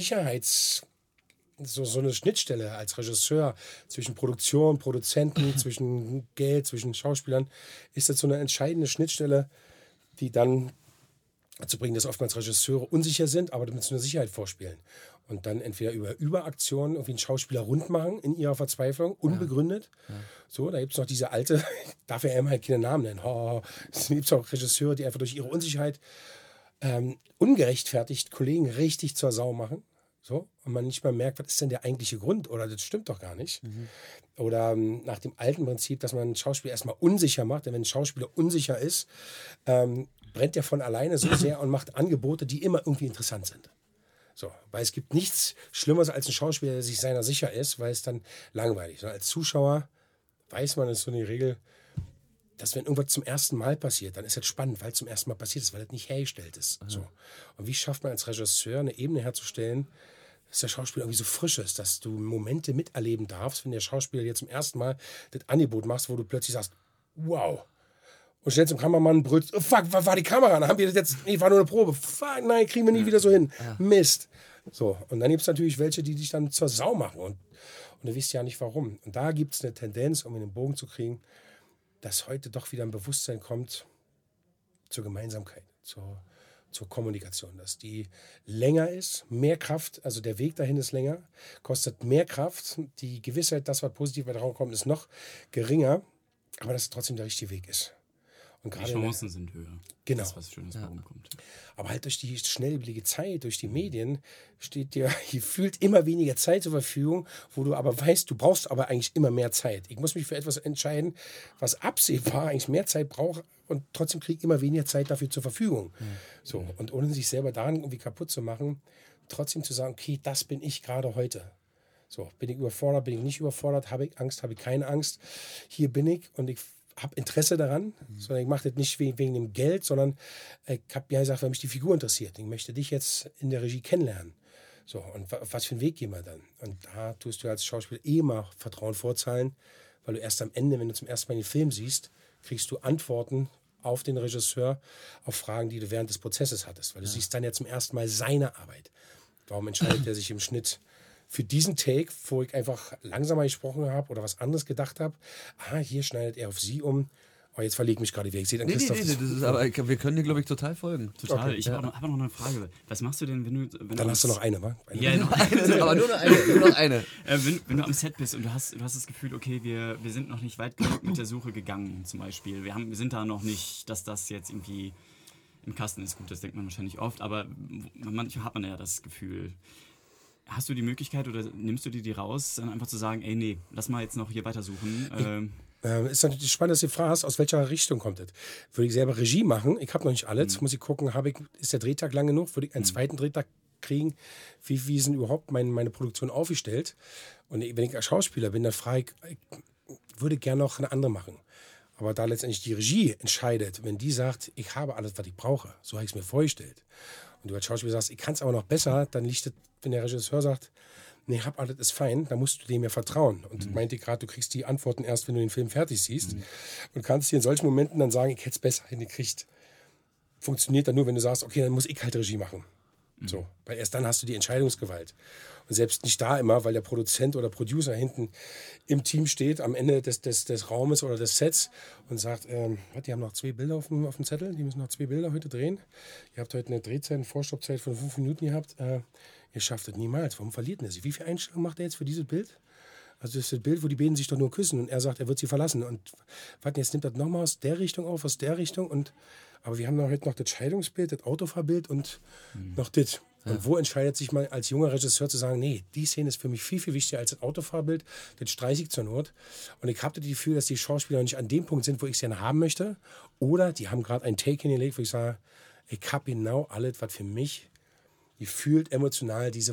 so eine Schnittstelle als Regisseur zwischen Produktion, Produzenten, zwischen Geld, zwischen Schauspielern, ist das so eine entscheidende Schnittstelle, die dann dazu bringt, dass oftmals Regisseure unsicher sind, aber damit sie eine Sicherheit vorspielen. Und dann entweder über Überaktionen irgendwie einen Schauspieler rund machen in ihrer Verzweiflung, unbegründet. Ja. Ja. So, da gibt es noch diese alte, darf ja immer keine Namen nennen, es gibt auch Regisseure, die einfach durch ihre Unsicherheit ungerechtfertigt Kollegen richtig zur Sau machen. So, und man nicht mal merkt, was ist denn der eigentliche Grund? Oder das stimmt doch gar nicht. Oder nach dem alten Prinzip, dass man einen Schauspieler erstmal unsicher macht. Denn wenn ein Schauspieler unsicher ist, brennt er von alleine so sehr und macht Angebote, die immer irgendwie interessant sind. So, weil es gibt nichts Schlimmeres als ein Schauspieler, der sich seiner sicher ist, weil es dann langweilig ist. Als Zuschauer weiß man, das ist so eine Regel, dass wenn irgendwas zum ersten Mal passiert, dann ist es spannend, weil es zum ersten Mal passiert ist, weil es nicht hergestellt ist. So. Und wie schafft man als Regisseur eine Ebene herzustellen, dass der Schauspieler irgendwie so frisch ist, dass du Momente miterleben darfst, wenn der Schauspieler dir zum ersten Mal das Angebot machst, wo du plötzlich sagst, wow. Und schnell zum Kameramann brüllst, oh fuck, was war die Kamera? Dann haben wir das jetzt, nee, war nur eine Probe. Fuck, nein, kriegen wir nie wieder so hin. Ja. Mist. So, und dann gibt es natürlich welche, die dich dann zur Sau machen. Und du weißt ja nicht, warum. Und da gibt es eine Tendenz, um in den Bogen zu kriegen, dass heute doch wieder ein Bewusstsein kommt zur Gemeinsamkeit, zur Kommunikation, dass die länger ist, mehr Kraft, also der Weg dahin ist länger, kostet mehr Kraft, die Gewissheit, dass was positiv bei kommt, ist noch geringer aber dass es trotzdem der richtige Weg ist. Und Die Chancen sind höher. Genau. Das ist was Schönes, warum kommt. Aber halt durch die schnelllebige Zeit, durch die Medien, steht dir gefühlt immer weniger Zeit zur Verfügung, wo du aber weißt, du brauchst aber eigentlich immer mehr Zeit. Ich muss mich für etwas entscheiden, was absehbar eigentlich mehr Zeit braucht und trotzdem kriege ich immer weniger Zeit dafür zur Verfügung. So, und ohne sich selber daran irgendwie kaputt zu machen, trotzdem zu sagen, okay, das bin ich gerade heute. So, bin ich überfordert, bin ich nicht überfordert, habe ich Angst, habe ich keine Angst. Hier bin ich und ich habe Interesse daran, sondern ich mache das nicht wegen dem Geld, sondern ich habe ja gesagt, weil mich die Figur interessiert. Ich möchte dich jetzt in der Regie kennenlernen. So, und was für einen Weg gehen wir dann? Und da tust du als Schauspieler immer Vertrauen vorzahlen, weil du erst am Ende, wenn du zum ersten Mal den Film siehst, kriegst du Antworten auf den Regisseur, auf Fragen, die du während des Prozesses hattest. Weil du siehst dann ja zum ersten Mal seine Arbeit. Warum entscheidet er sich im Schnitt für diesen Take, wo ich einfach langsamer gesprochen habe oder was anderes gedacht habe? Hier schneidet er auf sie um. Oh, jetzt verlege ich mich gerade weg. Ich sehe dann Christoph. Das ist, aber wir können dir, glaube ich, total folgen. Total. Okay. Ich habe noch eine Frage. Was machst du denn, wenn Dann hast du noch eine, wa? Ja, noch Aber nur noch eine. wenn du am Set bist und du hast das Gefühl, okay, wir sind noch nicht weit genug mit der Suche gegangen, zum Beispiel. Wir sind da noch nicht, dass das jetzt irgendwie im Kasten ist. Gut, das denkt man wahrscheinlich oft, aber manchmal hat man ja das Gefühl. Hast du die Möglichkeit oder nimmst du die raus, dann einfach zu sagen, ey, nee, lass mal jetzt noch hier weitersuchen? Ist natürlich spannend, dass du fragst, aus welcher Richtung kommt das? Würde ich selber Regie machen? Ich habe noch nicht alles. Muss ich gucken, ist der Drehtag lang genug? Würde ich einen zweiten Drehtag kriegen? Wie ist denn überhaupt meine Produktion aufgestellt? Und wenn ich als Schauspieler bin, dann frage ich würde gerne noch eine andere machen. Aber da letztendlich die Regie entscheidet, wenn die sagt, ich habe alles, was ich brauche, so habe ich es mir vorgestellt. Und du als Schauspieler sagst, ich kann es aber noch besser, dann liegt es, wenn der Regisseur sagt, nee, hab alles, ist fein, dann musst du dem ja vertrauen. Und meinte gerade, du kriegst die Antworten erst, wenn du den Film fertig siehst. Und kannst dir in solchen Momenten dann sagen, ich hätte es besser hingekriegt. Funktioniert dann nur, wenn du sagst, okay, dann muss ich halt Regie machen. So, weil erst dann hast du die Entscheidungsgewalt. Und selbst nicht da immer, weil der Produzent oder Producer hinten im Team steht, am Ende des Raumes oder des Sets und sagt, die haben noch 2 Bilder auf dem Zettel, die müssen noch 2 Bilder heute drehen. Ihr habt heute eine Drehzeit, eine Vorstoppzeit von 5 Minuten gehabt. Ihr schafft das niemals. Warum verliert er sie? Wie viel Einstellungen macht er jetzt für dieses Bild? Also das ist das Bild, wo die beiden sich doch nur küssen und er sagt, er wird sie verlassen. Und warte, jetzt nimmt das nochmal aus der Richtung auf, aus der Richtung. Aber wir haben heute noch das Scheidungsbild, das Autofahrbild und noch das. Und wo entscheidet sich mal als junger Regisseur zu sagen, nee, die Szene ist für mich viel, viel wichtiger als das Autofahrbild, das streiche ich zur Not. Und ich habe das Gefühl, dass die Schauspieler nicht an dem Punkt sind, wo ich es gerne haben möchte. Oder die haben gerade einen Take hingelegt, wo ich sage, ich habe genau alles, was für mich gefühlt emotional diese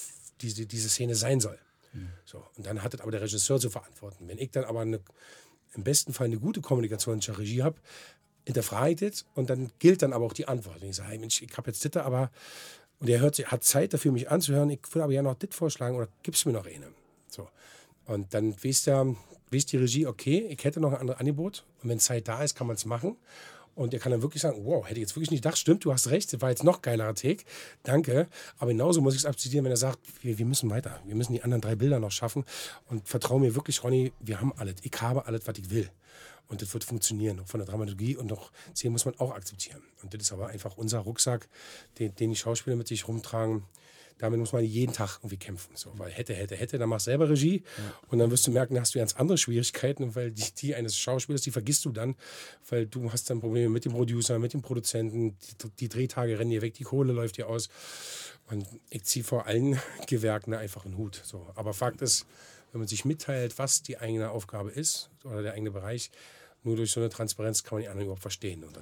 Szene sein soll. So, und dann hat es aber der Regisseur zu verantworten. Wenn ich dann aber im besten Fall eine gute Kommunikation in der Regie habe, hinterfrage ich das und dann gilt dann aber auch die Antwort. Wenn ich sage, hey Mensch, ich habe jetzt das, aber und er hat Zeit dafür, mich anzuhören, ich würde aber ja noch das vorschlagen oder gibst mir noch eine. So. Und dann weiß die Regie, okay, ich hätte noch ein anderes Angebot und wenn Zeit da ist, kann man es machen. Und er kann dann wirklich sagen, wow, hätte ich jetzt wirklich nicht gedacht, stimmt, du hast recht, das war jetzt noch geilerer Take, danke. Aber genauso muss ich es akzeptieren, wenn er sagt, wir müssen weiter, wir müssen die anderen 3 Bilder noch schaffen. Und vertraue mir wirklich, Ronny, wir haben alles, ich habe alles, was ich will. Und das wird funktionieren, von der Dramaturgie und noch 10 muss man auch akzeptieren. Und das ist aber einfach unser Rucksack, den die Schauspieler mit sich rumtragen. Damit muss man jeden Tag irgendwie kämpfen. So, weil hätte, dann machst du selber Regie und dann wirst du merken, da hast du ganz andere Schwierigkeiten, weil die eines Schauspielers, die vergisst du dann, weil du hast dann Probleme mit dem Producer, mit dem Produzenten, die Drehtage rennen dir weg, die Kohle läuft dir aus. Und ich ziehe vor allen Gewerken einfach einen Hut. So. Aber Fakt ist, wenn man sich mitteilt, was die eigene Aufgabe ist oder der eigene Bereich, nur durch so eine Transparenz kann man die anderen überhaupt verstehen. Und dann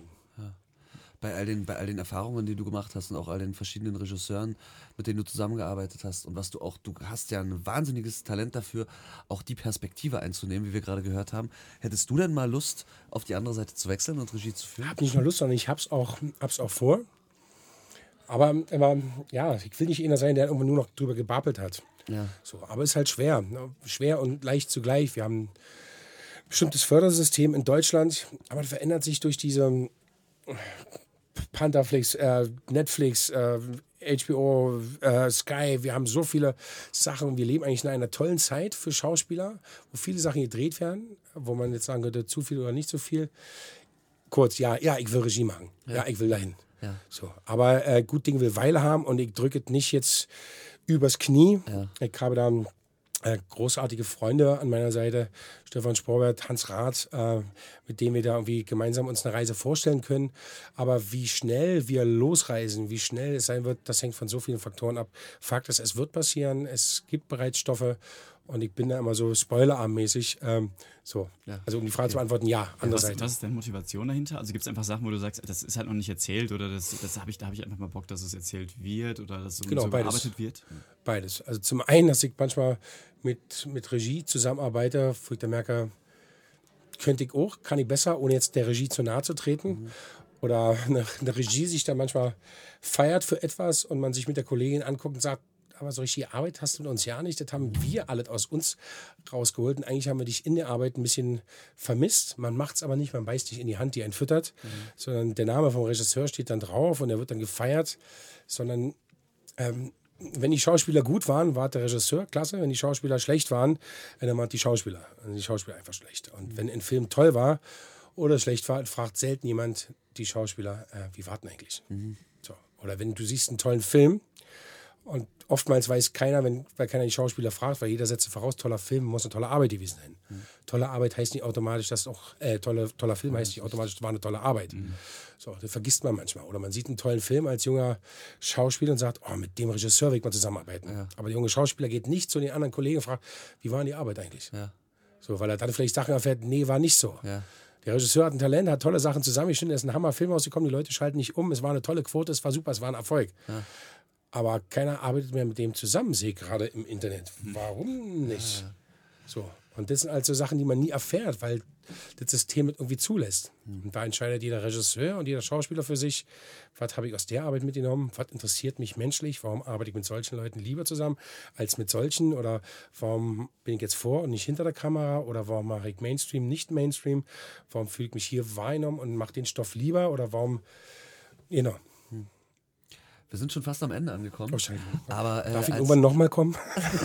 Bei all den Erfahrungen, die du gemacht hast und auch all den verschiedenen Regisseuren, mit denen du zusammengearbeitet hast und du hast ja ein wahnsinniges Talent dafür, auch die Perspektive einzunehmen, wie wir gerade gehört haben. Hättest du denn mal Lust, auf die andere Seite zu wechseln und Regie zu führen? Ich habe nicht nur Lust, sondern ich hab's auch vor. Aber ja, ich will nicht einer sein, der irgendwann nur noch drüber gebabelt hat. Ja. So, aber es ist halt schwer. Ne? Schwer und leicht zugleich. Wir haben ein bestimmtes Fördersystem in Deutschland, aber das verändert sich durch diese Pantherflix, Netflix, HBO, Sky. Wir haben so viele Sachen. Wir leben eigentlich in einer tollen Zeit für Schauspieler, wo viele Sachen gedreht werden, wo man jetzt sagen könnte, zu viel oder nicht so viel. Kurz, ja, ich will Regie machen. Ja, ich will dahin. Ja. So, aber gut Ding will Weile haben und ich drücke es nicht jetzt übers Knie. Ja. Ich habe da großartige Freunde an meiner Seite, Stefan Sporbert, Hans Rath, mit denen wir da irgendwie gemeinsam uns eine Reise vorstellen können. Aber wie schnell wir losreisen, wie schnell es sein wird, das hängt von so vielen Faktoren ab. Fakt ist, es wird passieren, es gibt bereits Stoffe und ich bin da immer so spoilerarmmäßig. Also um die Frage zu beantworten, ja, andererseits. Was ist deine Motivation dahinter? Also gibt es einfach Sachen, wo du sagst, das ist halt noch nicht erzählt oder da habe ich einfach mal Bock, dass es erzählt wird oder dass so gearbeitet wird? Beides. Also zum einen, dass ich manchmal mit Regie zusammenarbeite, wo ich dann merke, könnte ich auch, kann ich besser, ohne jetzt der Regie zu nahe zu treten. Oder eine Regie sich dann manchmal feiert für etwas und man sich mit der Kollegin anguckt und sagt, aber so richtige Arbeit hast du mit uns ja nicht, das haben wir alles aus uns rausgeholt und eigentlich haben wir dich in der Arbeit ein bisschen vermisst. Man macht es aber nicht, man beißt dich in die Hand, die einen füttert, sondern der Name vom Regisseur steht dann drauf und er wird dann gefeiert, sondern wenn die Schauspieler gut waren, war der Regisseur klasse. Wenn die Schauspieler schlecht waren, dann waren die Schauspieler einfach schlecht. Und wenn ein Film toll war oder schlecht war, fragt selten jemand die Schauspieler, wie warten eigentlich? So. Oder wenn du siehst einen tollen Film und oftmals weiß keiner, weil keiner die Schauspieler fragt, weil jeder setzt voraus, toller Film muss eine tolle Arbeit gewesen sein. Tolle Arbeit heißt nicht automatisch, dass auch toller Film heißt nicht automatisch, das war eine tolle Arbeit. So, das vergisst man manchmal. Oder man sieht einen tollen Film als junger Schauspieler und sagt, oh, mit dem Regisseur will ich mal zusammenarbeiten. Ja. Aber der junge Schauspieler geht nicht zu den anderen Kollegen und fragt, wie war denn die Arbeit eigentlich? Ja. So, weil er dann vielleicht Sachen erfährt, nee, war nicht so. Ja. Der Regisseur hat ein Talent, hat tolle Sachen zusammengeschnitten, er ist ein Hammerfilm rausgekommen, die Leute schalten nicht um, es war eine tolle Quote, es war super, es war ein Erfolg. Ja. Aber keiner arbeitet mehr mit dem zusammen, sehe ich gerade im Internet. Warum nicht? Ja. So. Und das sind also Sachen, die man nie erfährt, weil das System das irgendwie zulässt. Und da entscheidet jeder Regisseur und jeder Schauspieler für sich, was habe ich aus der Arbeit mitgenommen, was interessiert mich menschlich, warum arbeite ich mit solchen Leuten lieber zusammen als mit solchen oder warum bin ich jetzt vor und nicht hinter der Kamera oder warum mache ich Mainstream, nicht Mainstream, warum fühle ich mich hier wahrgenommen und mache den Stoff lieber oder warum, genau. Wir sind schon fast am Ende angekommen. Wahrscheinlich. Aber, darf ich irgendwann nochmal kommen?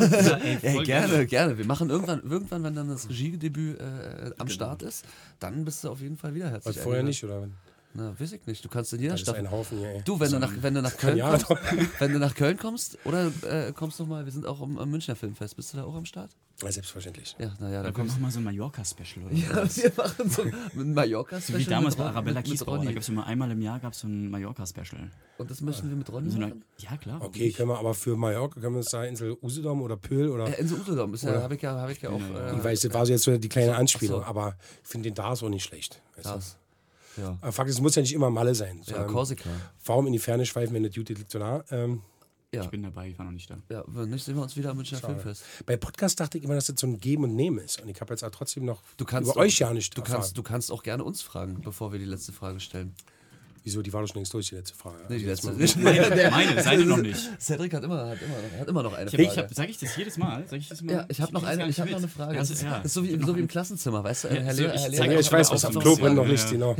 Ja, gerne. Wir machen irgendwann, wenn dann das Regiedebüt am Start ist, dann bist du auf jeden Fall wieder herzlich. Was vorher nicht, oder? Na, weiß ich nicht. Du kannst in jeder das Staffel. Ist ein Haufen, ja, du, wenn du nach Köln kommst, wenn du nach Köln kommst oder kommst noch mal, wir sind auch am Münchner Filmfest. Bist du da auch am Start? Ja, selbstverständlich. Ja, naja, da kommt noch mal so ein Mallorca-Special, oder? Ja, wir machen so ein Mallorca-Special. Wie damals bei Arabella Kiesbauer. Da gab es immer einmal im Jahr so ein Mallorca-Special. Und das möchten wir mit Ronny machen? Ja, klar. Okay, können wir aber für Mallorca, können wir uns da Insel Usedom oder Pöhl oder... Insel Usedom, habe ich ja auch... ich weiß, das war so jetzt so die kleine Anspielung, aber ich finde den Dars auch nicht schlecht. Das. Ja. Aber Fakt ist, es muss ja nicht immer Malle sein. Ja, Korsika. Warum in die Ferne schweifen, wenn das Duty liegt so nah? Ja. Ich bin dabei, ich war noch nicht da. Ja, wenn nicht, sehen wir uns wieder am Münchner Filmfest. Bei Podcast dachte ich immer, dass das so ein Geben und Nehmen ist. Und ich habe jetzt auch trotzdem noch über euch ja nicht erfahren. Du kannst auch gerne uns fragen, bevor wir die letzte Frage stellen. Wieso? Die war doch schon längst durch, die letzte Frage. Nee, die letzte nicht. Meine, seine noch nicht. Cedric hat immer noch eine Frage. Sag ich das jedes Mal? Ja, ich habe noch eine Frage. Das ist so wie im Klassenzimmer, weißt du? Herr Lehrer, ich weiß, was am Klo brennt noch nicht, genau.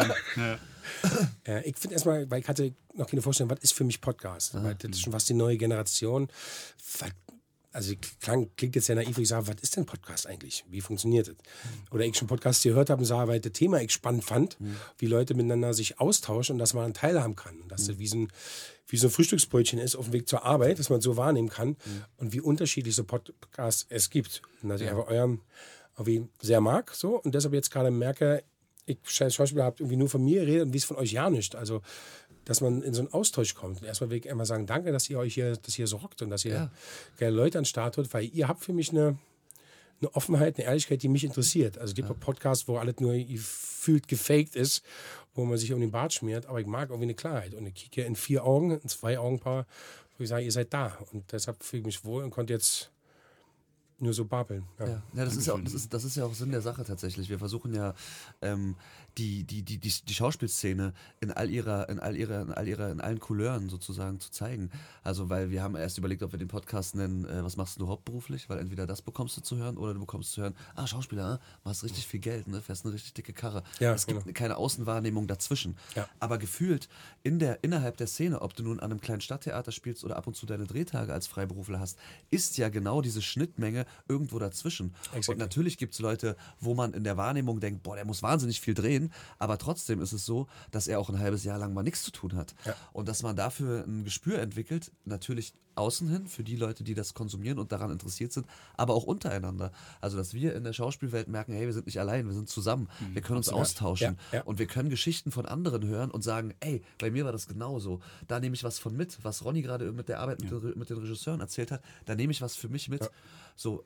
Ich finde erstmal, weil ich hatte noch keine Vorstellung, was ist für mich Podcast? Weil das ist schon fast die neue Generation. Also klingt jetzt ja naiv, ich sage, was ist denn Podcast eigentlich? Wie funktioniert das? Oder ich schon Podcasts gehört habe und sage, weil das Thema ich spannend fand, wie Leute miteinander sich austauschen und dass man einen Teilhaben kann. Und dass das wie so ein Frühstücksbrötchen ist auf dem Weg zur Arbeit, dass man so wahrnehmen kann und wie unterschiedlich so Podcasts es gibt. Und dass ich einfach euren irgendwie sehr mag so und deshalb jetzt gerade merke, ich als Schauspieler habe irgendwie nur von mir geredet und wie es von euch ja nicht. Also dass man in so einen Austausch kommt. Und erstmal will ich einmal sagen, danke, dass ihr euch hier so rockt und dass ihr geile Leute an den Start holt, weil ihr habt für mich eine Offenheit, eine Ehrlichkeit, die mich interessiert. Also die Podcast, wo alles nur gefühlt gefaked ist, wo man sich um den Bart schmiert, aber ich mag irgendwie eine Klarheit. Und ich kicke in 4 Augen, in 2 Augenpaar, wo ich sage, ihr seid da. Und deshalb fühle ich mich wohl und konnte jetzt nur so babbeln. Ja, das ist ja auch Sinn der Sache tatsächlich. Wir versuchen ja die Schauspielszene in allen Couleuren sozusagen zu zeigen. Also weil wir haben erst überlegt, ob wir den Podcast nennen, was machst du hauptberuflich? Weil entweder das bekommst du zu hören oder du bekommst zu hören, Schauspieler, machst richtig viel Geld, ne? Fährst eine richtig dicke Karre. Ja, es gibt keine Außenwahrnehmung dazwischen. Ja. Aber gefühlt innerhalb der Szene, ob du nun an einem kleinen Stadttheater spielst oder ab und zu deine Drehtage als Freiberufler hast, ist ja genau diese Schnittmenge irgendwo dazwischen. Exactly. Und natürlich gibt es Leute, wo man in der Wahrnehmung denkt, boah, der muss wahnsinnig viel drehen, aber trotzdem ist es so, dass er auch ein halbes Jahr lang mal nichts zu tun hat. Ja. Und dass man dafür ein Gespür entwickelt, natürlich außen hin, für die Leute, die das konsumieren und daran interessiert sind, aber auch untereinander. Also, dass wir in der Schauspielwelt merken, hey, wir sind nicht allein, wir sind zusammen, wir können uns austauschen und wir können Geschichten von anderen hören und sagen, ey, bei mir war das genauso. Da nehme ich was von mit, was Ronny gerade mit der Arbeit mit den Regisseuren erzählt hat, da nehme ich was für mich mit. So,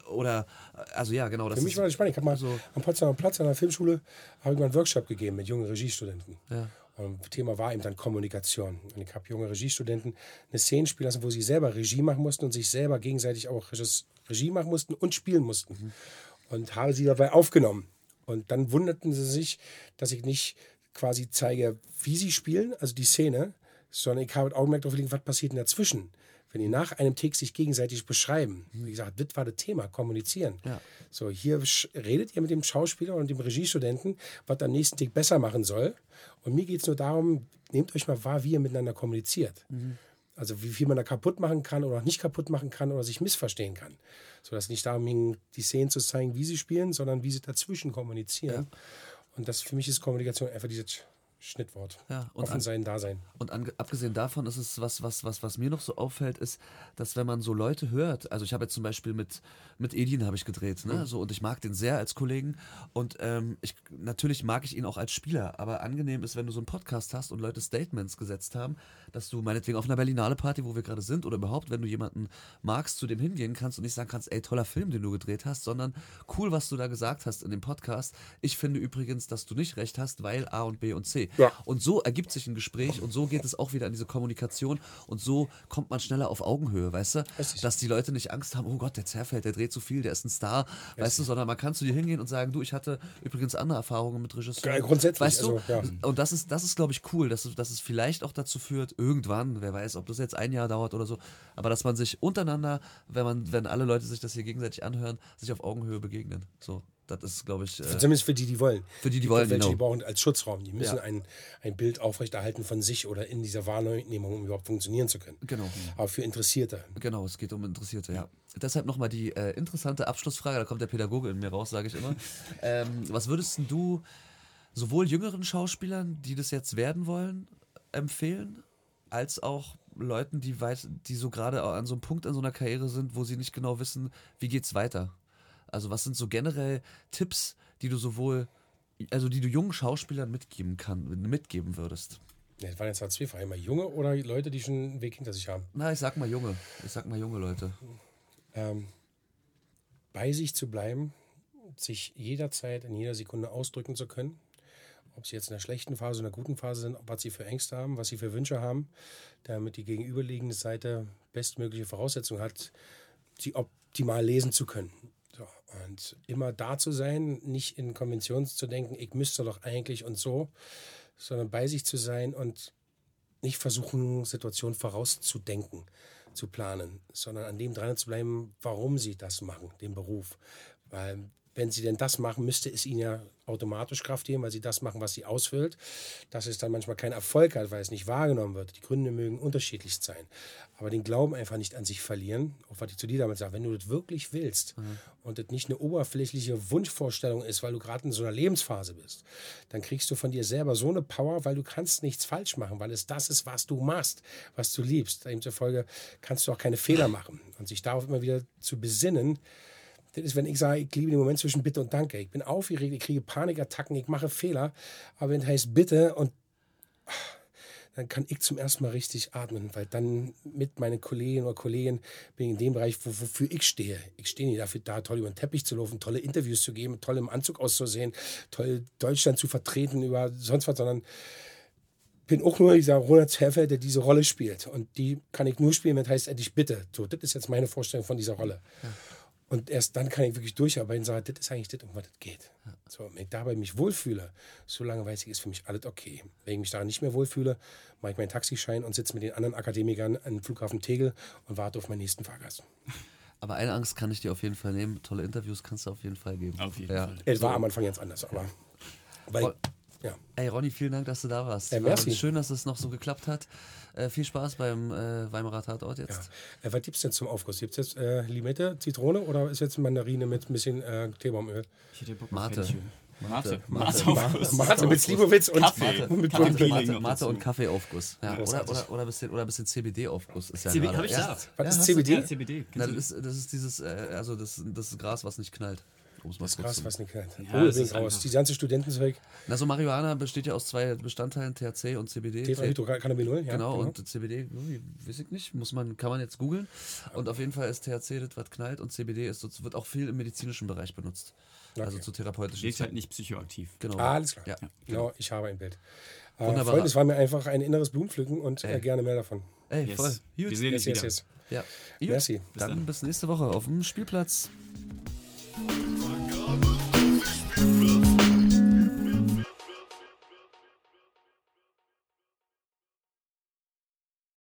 genau. Für mich war das spannend. Ich habe mal am Potsdamer Platz an der Filmschule habe ich mal einen Workshop gegeben mit jungen Regiestudenten. Ja. Und das Thema war eben dann Kommunikation. Und ich habe junge Regiestudenten eine Szene spielen lassen, wo sie selber Regie machen mussten und sich selber gegenseitig auch Regie machen mussten und spielen mussten. Und habe sie dabei aufgenommen. Und dann wunderten sie sich, dass ich nicht quasi zeige, wie sie spielen, also die Szene, sondern ich habe das Augenmerk darauf gelegt, was passiert denn dazwischen. Wenn die nach einem Take sich gegenseitig beschreiben. Wie gesagt, das war das Thema, kommunizieren. Ja. So, hier redet ihr mit dem Schauspieler und dem Regiestudenten, was am nächsten Take besser machen soll. Und mir geht es nur darum, nehmt euch mal wahr, wie ihr miteinander kommuniziert. Also wie viel man da kaputt machen kann oder auch nicht kaputt machen kann oder sich missverstehen kann. So dass es nicht darum ging, die Szenen zu zeigen, wie sie spielen, sondern wie sie dazwischen kommunizieren. Ja. Und das für mich ist Kommunikation einfach dieses Schnittwort. Ja, und offen sein, da sein. Und abgesehen davon ist es was mir noch so auffällt, ist, dass wenn man so Leute hört, also ich habe jetzt zum Beispiel mit Edin habe ich gedreht, ne? So, und ich mag den sehr als Kollegen und natürlich mag ich ihn auch als Spieler, aber angenehm ist, wenn du so einen Podcast hast und Leute Statements gesetzt haben, dass du meinetwegen auf einer Berlinale Party, wo wir gerade sind, oder überhaupt, wenn du jemanden magst, zu dem hingehen kannst und nicht sagen kannst, ey, toller Film, den du gedreht hast, sondern cool, was du da gesagt hast in dem Podcast. Ich finde übrigens, dass du nicht recht hast, weil A und B und C. Ja. Und so ergibt sich ein Gespräch und so geht es auch wieder an diese Kommunikation und so kommt man schneller auf Augenhöhe, weißt du? Richtig. Dass die Leute nicht Angst haben, oh Gott, der Zerfeld, der dreht zu viel, der ist ein Star, weißt du, sondern man kann zu dir hingehen und sagen, du, ich hatte übrigens andere Erfahrungen mit Regisseuren. Grundsätzlich. Weißt du? Also, ja. Und das ist glaube ich, cool, dass es vielleicht auch dazu führt, irgendwann, wer weiß, ob das jetzt ein Jahr dauert oder so, aber dass man sich untereinander, wenn alle Leute sich das hier gegenseitig anhören, sich auf Augenhöhe begegnen. So. Das ist, glaube ich... Zumindest für die wollen. Für die wollen, welche die brauchen als Schutzraum. Die müssen ein Bild aufrechterhalten von sich oder in dieser Wahrnehmung, um überhaupt funktionieren zu können. Genau. Aber für Interessierte. Genau, es geht um Interessierte, ja. Deshalb nochmal die interessante Abschlussfrage, da kommt der Pädagoge in mir raus, sage ich immer. Was würdest du sowohl jüngeren Schauspielern, die das jetzt werden wollen, empfehlen, als auch Leuten, die so gerade an so einem Punkt in so einer Karriere sind, wo sie nicht genau wissen, wie geht's weiter? Also was sind so generell Tipps, die du jungen Schauspielern mitgeben würdest? Ja, das waren jetzt zwei Fragen. Einmal junge oder Leute, die schon einen Weg hinter sich haben? Na, ich sag mal junge. Junge Leute. Bei sich zu bleiben, sich jederzeit in jeder Sekunde ausdrücken zu können. Ob sie jetzt in einer schlechten Phase oder einer guten Phase sind, was sie für Ängste haben, was sie für Wünsche haben, damit die gegenüberliegende Seite bestmögliche Voraussetzungen hat, sie optimal lesen zu können. So, und immer da zu sein, nicht in Konventionen zu denken, ich müsste doch eigentlich und so, sondern bei sich zu sein und nicht versuchen, Situationen vorauszudenken, zu planen, sondern an dem dran zu bleiben, warum sie das machen, den Beruf. Weil wenn sie denn das machen, müsste es ihnen ja automatisch Kraft geben, weil sie das machen, was sie ausfüllt. Dass es dann manchmal keinen Erfolg hat, weil es nicht wahrgenommen wird. Die Gründe mögen unterschiedlich sein. Aber den Glauben einfach nicht an sich verlieren. Auch was ich zu dir damit sage, wenn du das wirklich willst und das nicht eine oberflächliche Wunschvorstellung ist, weil du gerade in so einer Lebensphase bist, dann kriegst du von dir selber so eine Power, weil du kannst nichts falsch machen, weil es das ist, was du machst, was du liebst. Demzufolge kannst du auch keine Fehler machen. Und sich darauf immer wieder zu besinnen, das ist, wenn ich sage, ich liebe den Moment zwischen Bitte und Danke. Ich bin aufgeregt, ich kriege Panikattacken, ich mache Fehler. Aber wenn es heißt Bitte und dann kann ich zum ersten Mal richtig atmen, weil dann mit meinen Kolleginnen oder Kollegen bin ich in dem Bereich, wofür ich stehe. Ich stehe nicht dafür da, toll über den Teppich zu laufen, tolle Interviews zu geben, toll im Anzug auszusehen, toll Deutschland zu vertreten über sonst was, sondern bin auch nur dieser Ronald Zerfeld, der diese Rolle spielt. Und die kann ich nur spielen, wenn es heißt endlich Bitte. So, das ist jetzt meine Vorstellung von dieser Rolle. Ja. Und erst dann kann ich wirklich durcharbeiten und sagen, das ist eigentlich das, um was das geht. Ja. So, wenn ich dabei mich wohlfühle, solange weiß ich, ist für mich alles okay. Wenn ich mich daran nicht mehr wohlfühle, mache ich meinen Taxischein und sitze mit den anderen Akademikern am Flughafen Tegel und warte auf meinen nächsten Fahrgast. Aber eine Angst kann ich dir auf jeden Fall nehmen. Tolle Interviews kannst du auf jeden Fall geben. Auf jeden Fall. Es war am Anfang ganz anders, aber... Weil, ja. Ey, Ronny, vielen Dank, dass du da warst. Schön, dass es noch so geklappt hat. Viel Spaß beim Weimarer Tatort jetzt. Ja. Was gibt's denn zum Aufguss? Gibt's jetzt Limette, Zitrone oder ist jetzt Mandarine mit ein bisschen Teebaumöl? Ich hätte Bock auf Mate. Fettchen. Mate mit Slivovitz und Kaffee. mit Kaffee. Pumpkin. noch Mate dazu. und Kaffeeaufguss. Ja, Großartig. oder ein bisschen CBD-Aufguss. Ist ja CBD, gerade- hab ich ja. gesagt. Was ist hast CBD? Ja, CBD. Na, Kennst du das ist dieses, also das Gras, was nicht knallt. Um's mal Das kurz Gras, zu- was nicht kennt. Ja, Oh, das bin ist ich raus. einfach- Die ganze Studentenzeug. Na, so Marihuana besteht ja aus 2 Bestandteilen, THC und CBD. Tetrahydrocannabinol, ja. Genau, und CBD, weiß ich nicht, kann man jetzt googeln. Und auf jeden Fall ist THC das, was knallt, und CBD wird auch viel im medizinischen Bereich benutzt. Also zu therapeutischen Wirkt halt Zwecken. nicht psychoaktiv. Genau. Alles klar. Ja. Genau, ich habe ein Bild. Wunderbar. Freunde, es war mir einfach ein inneres Blumenpflücken und gerne mehr davon. Ey, Yes. voll. Wir Gut. sehen uns Yes, wieder. yes. Ja. Gut. Merci. Dann bis nächste Woche auf dem Spielplatz.